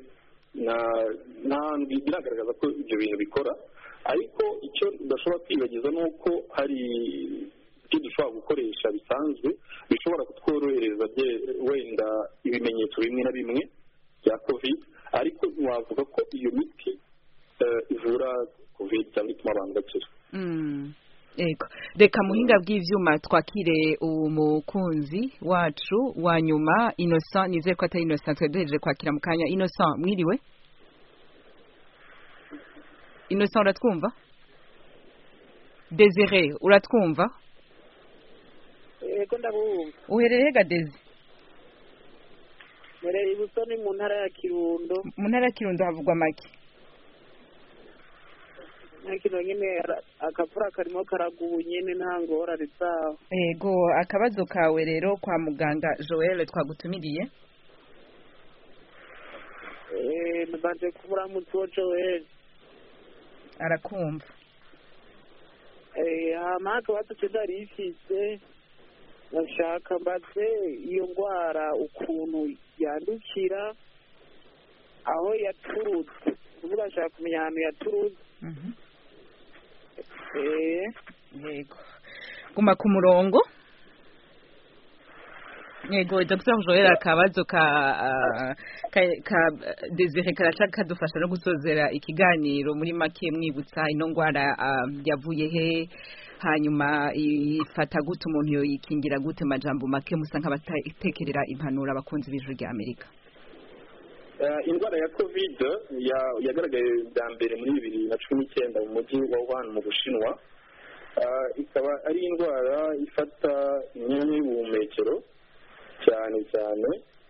D: biragaragaza ko ibyo bintu bikora, ariko icyo udashobora kwibagiza ni uko hari ibyo dushobora gukoresha bisanzwe bishobora kutworohereza wenda ibimenyetso bimwe na bimwe bya covid, ariko ntiwavuga ko iyo miti ivura covid cyangwa ituma abantu bakira.
A: Ego, reka muhinga bw'ivyuma twakire umukunzi wacu wa nyuma Innocent. Nizeye ko atari Innocent twedeje kwakira mu kanya. Innocent, mwiriwe? Innocent, uratwumva? Desire, uratwumva?
L: Ego ndabumva.
A: Uherereye ga Desi?
L: Mereye Busoni mu ntara ya Kirundo.
A: Mu ntara ya Kirundo havugwa make?
L: Nakino nyene akavura karimo karaguye nyene nta ngorane zaho.
A: Ego, akabazo kawe rero kwa muganga Joel twagutumiriye?
L: Nbanje kubura mutwo Joel.
A: Arakumva.
L: Hamaka batutudari ifise bashaka mbaze iyo ngwara ukuntu yandukira aho yaturutse. Kuvuga ashaka kumenya ahantu yaturutse.
A: Yego, guma ku murongo. Yego, Dr. Joel akabazo ka Desire karaca kadufasha no gusozera ikiganiro muri make mwibutsa ino ngwara yavuye he, hanyuma ifata gute umuntu yo yikingira gute, majambo make musa nk'abatekerera impanuro abakunzi b'ijuru rya Amerika.
D: Indwara ya covid yagaragaye bwa mbere muri 2019 mu mujyi wa Wuhan mu Bushinwa. Ikaba ari indwara ifata imyanya y'ubuhumekero cyane cyane,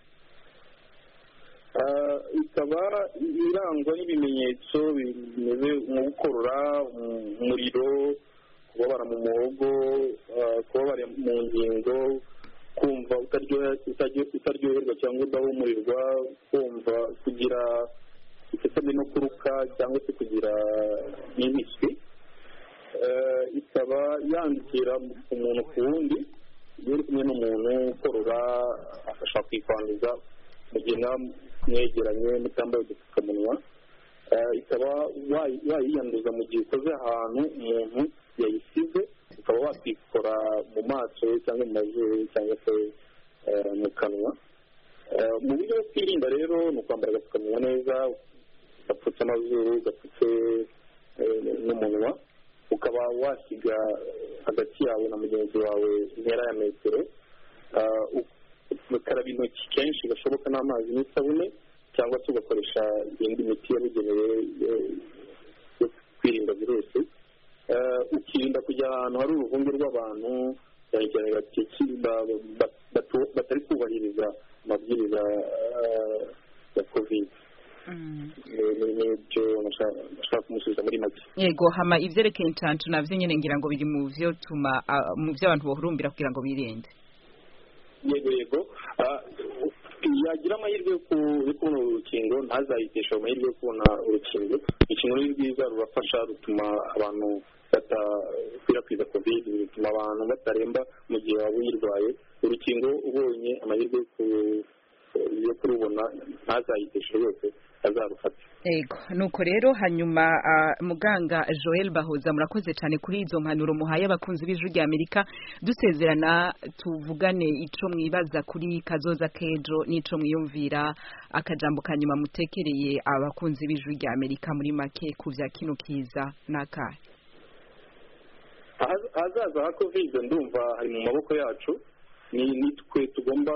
D: ikaba irangwa n'ibimenyetso bimeze nko gukorora, umuriro, kubabara mu muhogo, kubabara mu ngingo, kumva utaryoherwa cyangwa udahumurirwa, kumva kugira iseseme no kuruka cyangwa se kugira n'impiswi. Ikaba yandukira umuntu ku wundi, iyo uri kumwe n'umuntu ukorora afasha kwikwanduza mu gihe mwegeranye mutambaye udupfukamunwa. Ikaba wayiyanduza mu gihe ukoze ahantu umuntu yayisize, ukaba wakwikora mu maso cyangwa mu mazuru cyangwa se mu kanwa. Mu buryo bwo kwirinda rero ni ukwambara agapfukamunwa neza gapfutse amazuru, gapfutse n'umunwa, ukaba wasiga hagati yawe na mugenzi wawe intera ya metero, ukaraba intoki kenshi gashoboka n'amazi n'isabune, cyangwa se ugakoresha indi miti yabugenewe yo kwirinda virusi. Ukirinda kujya ahantu hari uruvunge rw'abantu batari kubahiriza amabwiriza ya covid. Nibyo nashaka kumusubiza muri make.
A: Yego, hama ivyerekeye incancu navyo nyene ngira ngo biri mu vyo tuma mu vyo abantu bohurumbira kugira ngo birinde.
D: Yego, yagira amahirwe yo kubona urukingo ntazayitesha amahirwe yo kubona urukingo. Ikintu ni rwiza, rurafasha, rutuma abantu batakwirakwiza covid, rutuma abantu bataremba mu gihe waba uyirwaye. Urukingo ubonye amahirwe yo kurubona ntazayitesha yose azarufata.
A: Ego, nuko rero hanyuma muganga Joel Bahoza murakoze cyane kuri izo mpanuro muhaye abakunzi b'ijuru rya Amerika. Dusezerana tuvugane ico mwibaza kuri kazoza kejo n'ico mwiyumvira, akajambo kanyuma mutekereye abakunzi b'ijuru rya Amerika muri make ku vya kino kiza nakahe.
D: Ahazaza ha covid ndumva hari mu maboko yacu, nitwe tugomba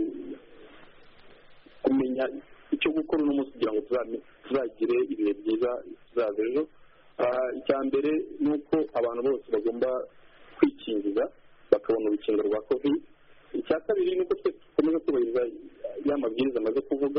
D: kumenya icyo gukora uno munsi kugira ngo tuzagire ibihe byiza tuzaza ejo. Icya mbere ni uko abantu bose bagomba kwikingiza bakabona urukingo rwa covid. Icya kabiri ni uko twe dukomeza kubahiriza ya mabwiriza amaze kuvuga,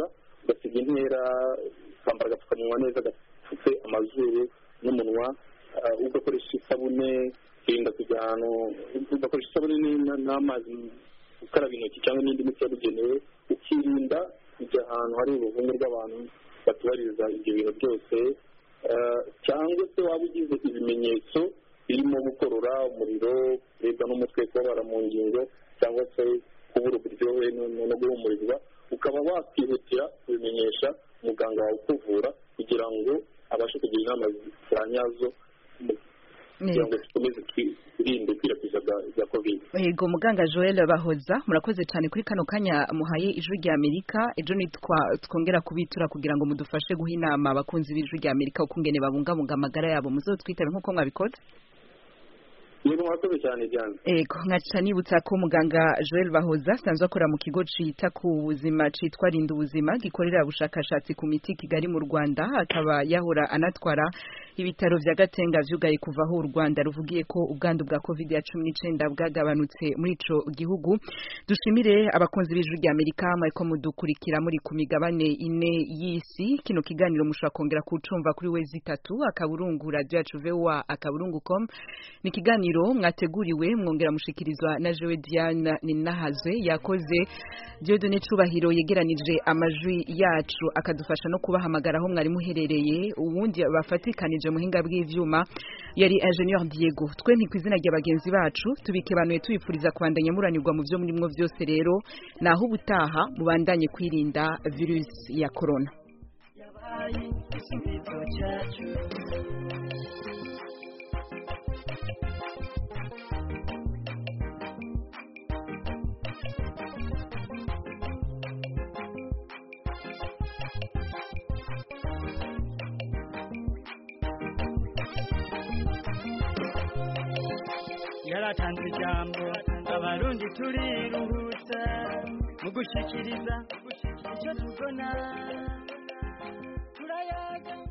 D: ugasiga intera, ukambara agapfukamunwa neza gapfutse amazuru n'umunwa, ugakoresha isabune, ukirinda kujya ahantu, ugakoresha isabune n'amazi, ukaraba intoki cyangwa n'indi miti yabugenewe, ukirinda kujya ahantu hari uruvunge rw'abantu batubahiriza ibyo bintu byose, cyangwa se waba ugize ibimenyetso birimo gukorora, umuriro, kuribwa n'umutwe, kubabara mu ngingo, cyangwa se kubura uburyohe no guhumurirwa, ukaba wakwihutira kubimenyesha umuganga wawe ukuvura kugira ngo abashe kugira inama za nyazo kugira ngo dukomeze twirinde ikwirakwiza rya covid.
A: Yego muganga Joel Bahoza, murakoze cyane kuri kano kanya muhaye ijwi rya Amerika. Ejo twongera kubitura kugira ngo mudufashe guha inama abakunzi b'ijwi rya Amerika uko ngene babungabunga amagara yabo, muzotwitabe nk'uko mwabikoze.
D: Yego mwakoze cyane cyane.
A: Ego nkaca nibutsa ko muganga Joel Bahoza asanzwe akora mu kigo cita ku buzima citwa Rinda Ubuzima gikorera ubushakashatsi ku miti Kigali mu Rwanda, akaba yahora anatwara ibitaro vya Gatenga vyugaye kuva aho u Rwanda ruvugiye ko ubwandu bwa COVID-19 bwagabanutse muri ico gihugu. Dushimire abakunzi b'ijwi rya Amerika mwariko mudukurikira muri ku migabane ine y'isi. Kino kiganiro mushobora kongera kucumva kuri wezi 3 akaburungu radio yacu VOA akaburungu.com. Ni kiganiro mwateguriwe mwongera mushikirizwa na Jewe Diane Ninahazwe, yakoze Dieudonné Cubahiro yegeranije amajwi yacu akadufasha no kubahamagara aho mwari muherereye. Ubundi bafatikanije muhinga bw'ivyuma yari Ingenieur Diego. Twe nti kwizina rya bagenzi bacu tubikebanuye tubipfuriza kwandanya muranirwa mu byo murimwo byose. Rero naho ubutaha mubandanye kwirinda virus ya corona.
M: Yaratanze ijambo abarundi turiruhutsa mu gushikiriza icyo tubona turayaga.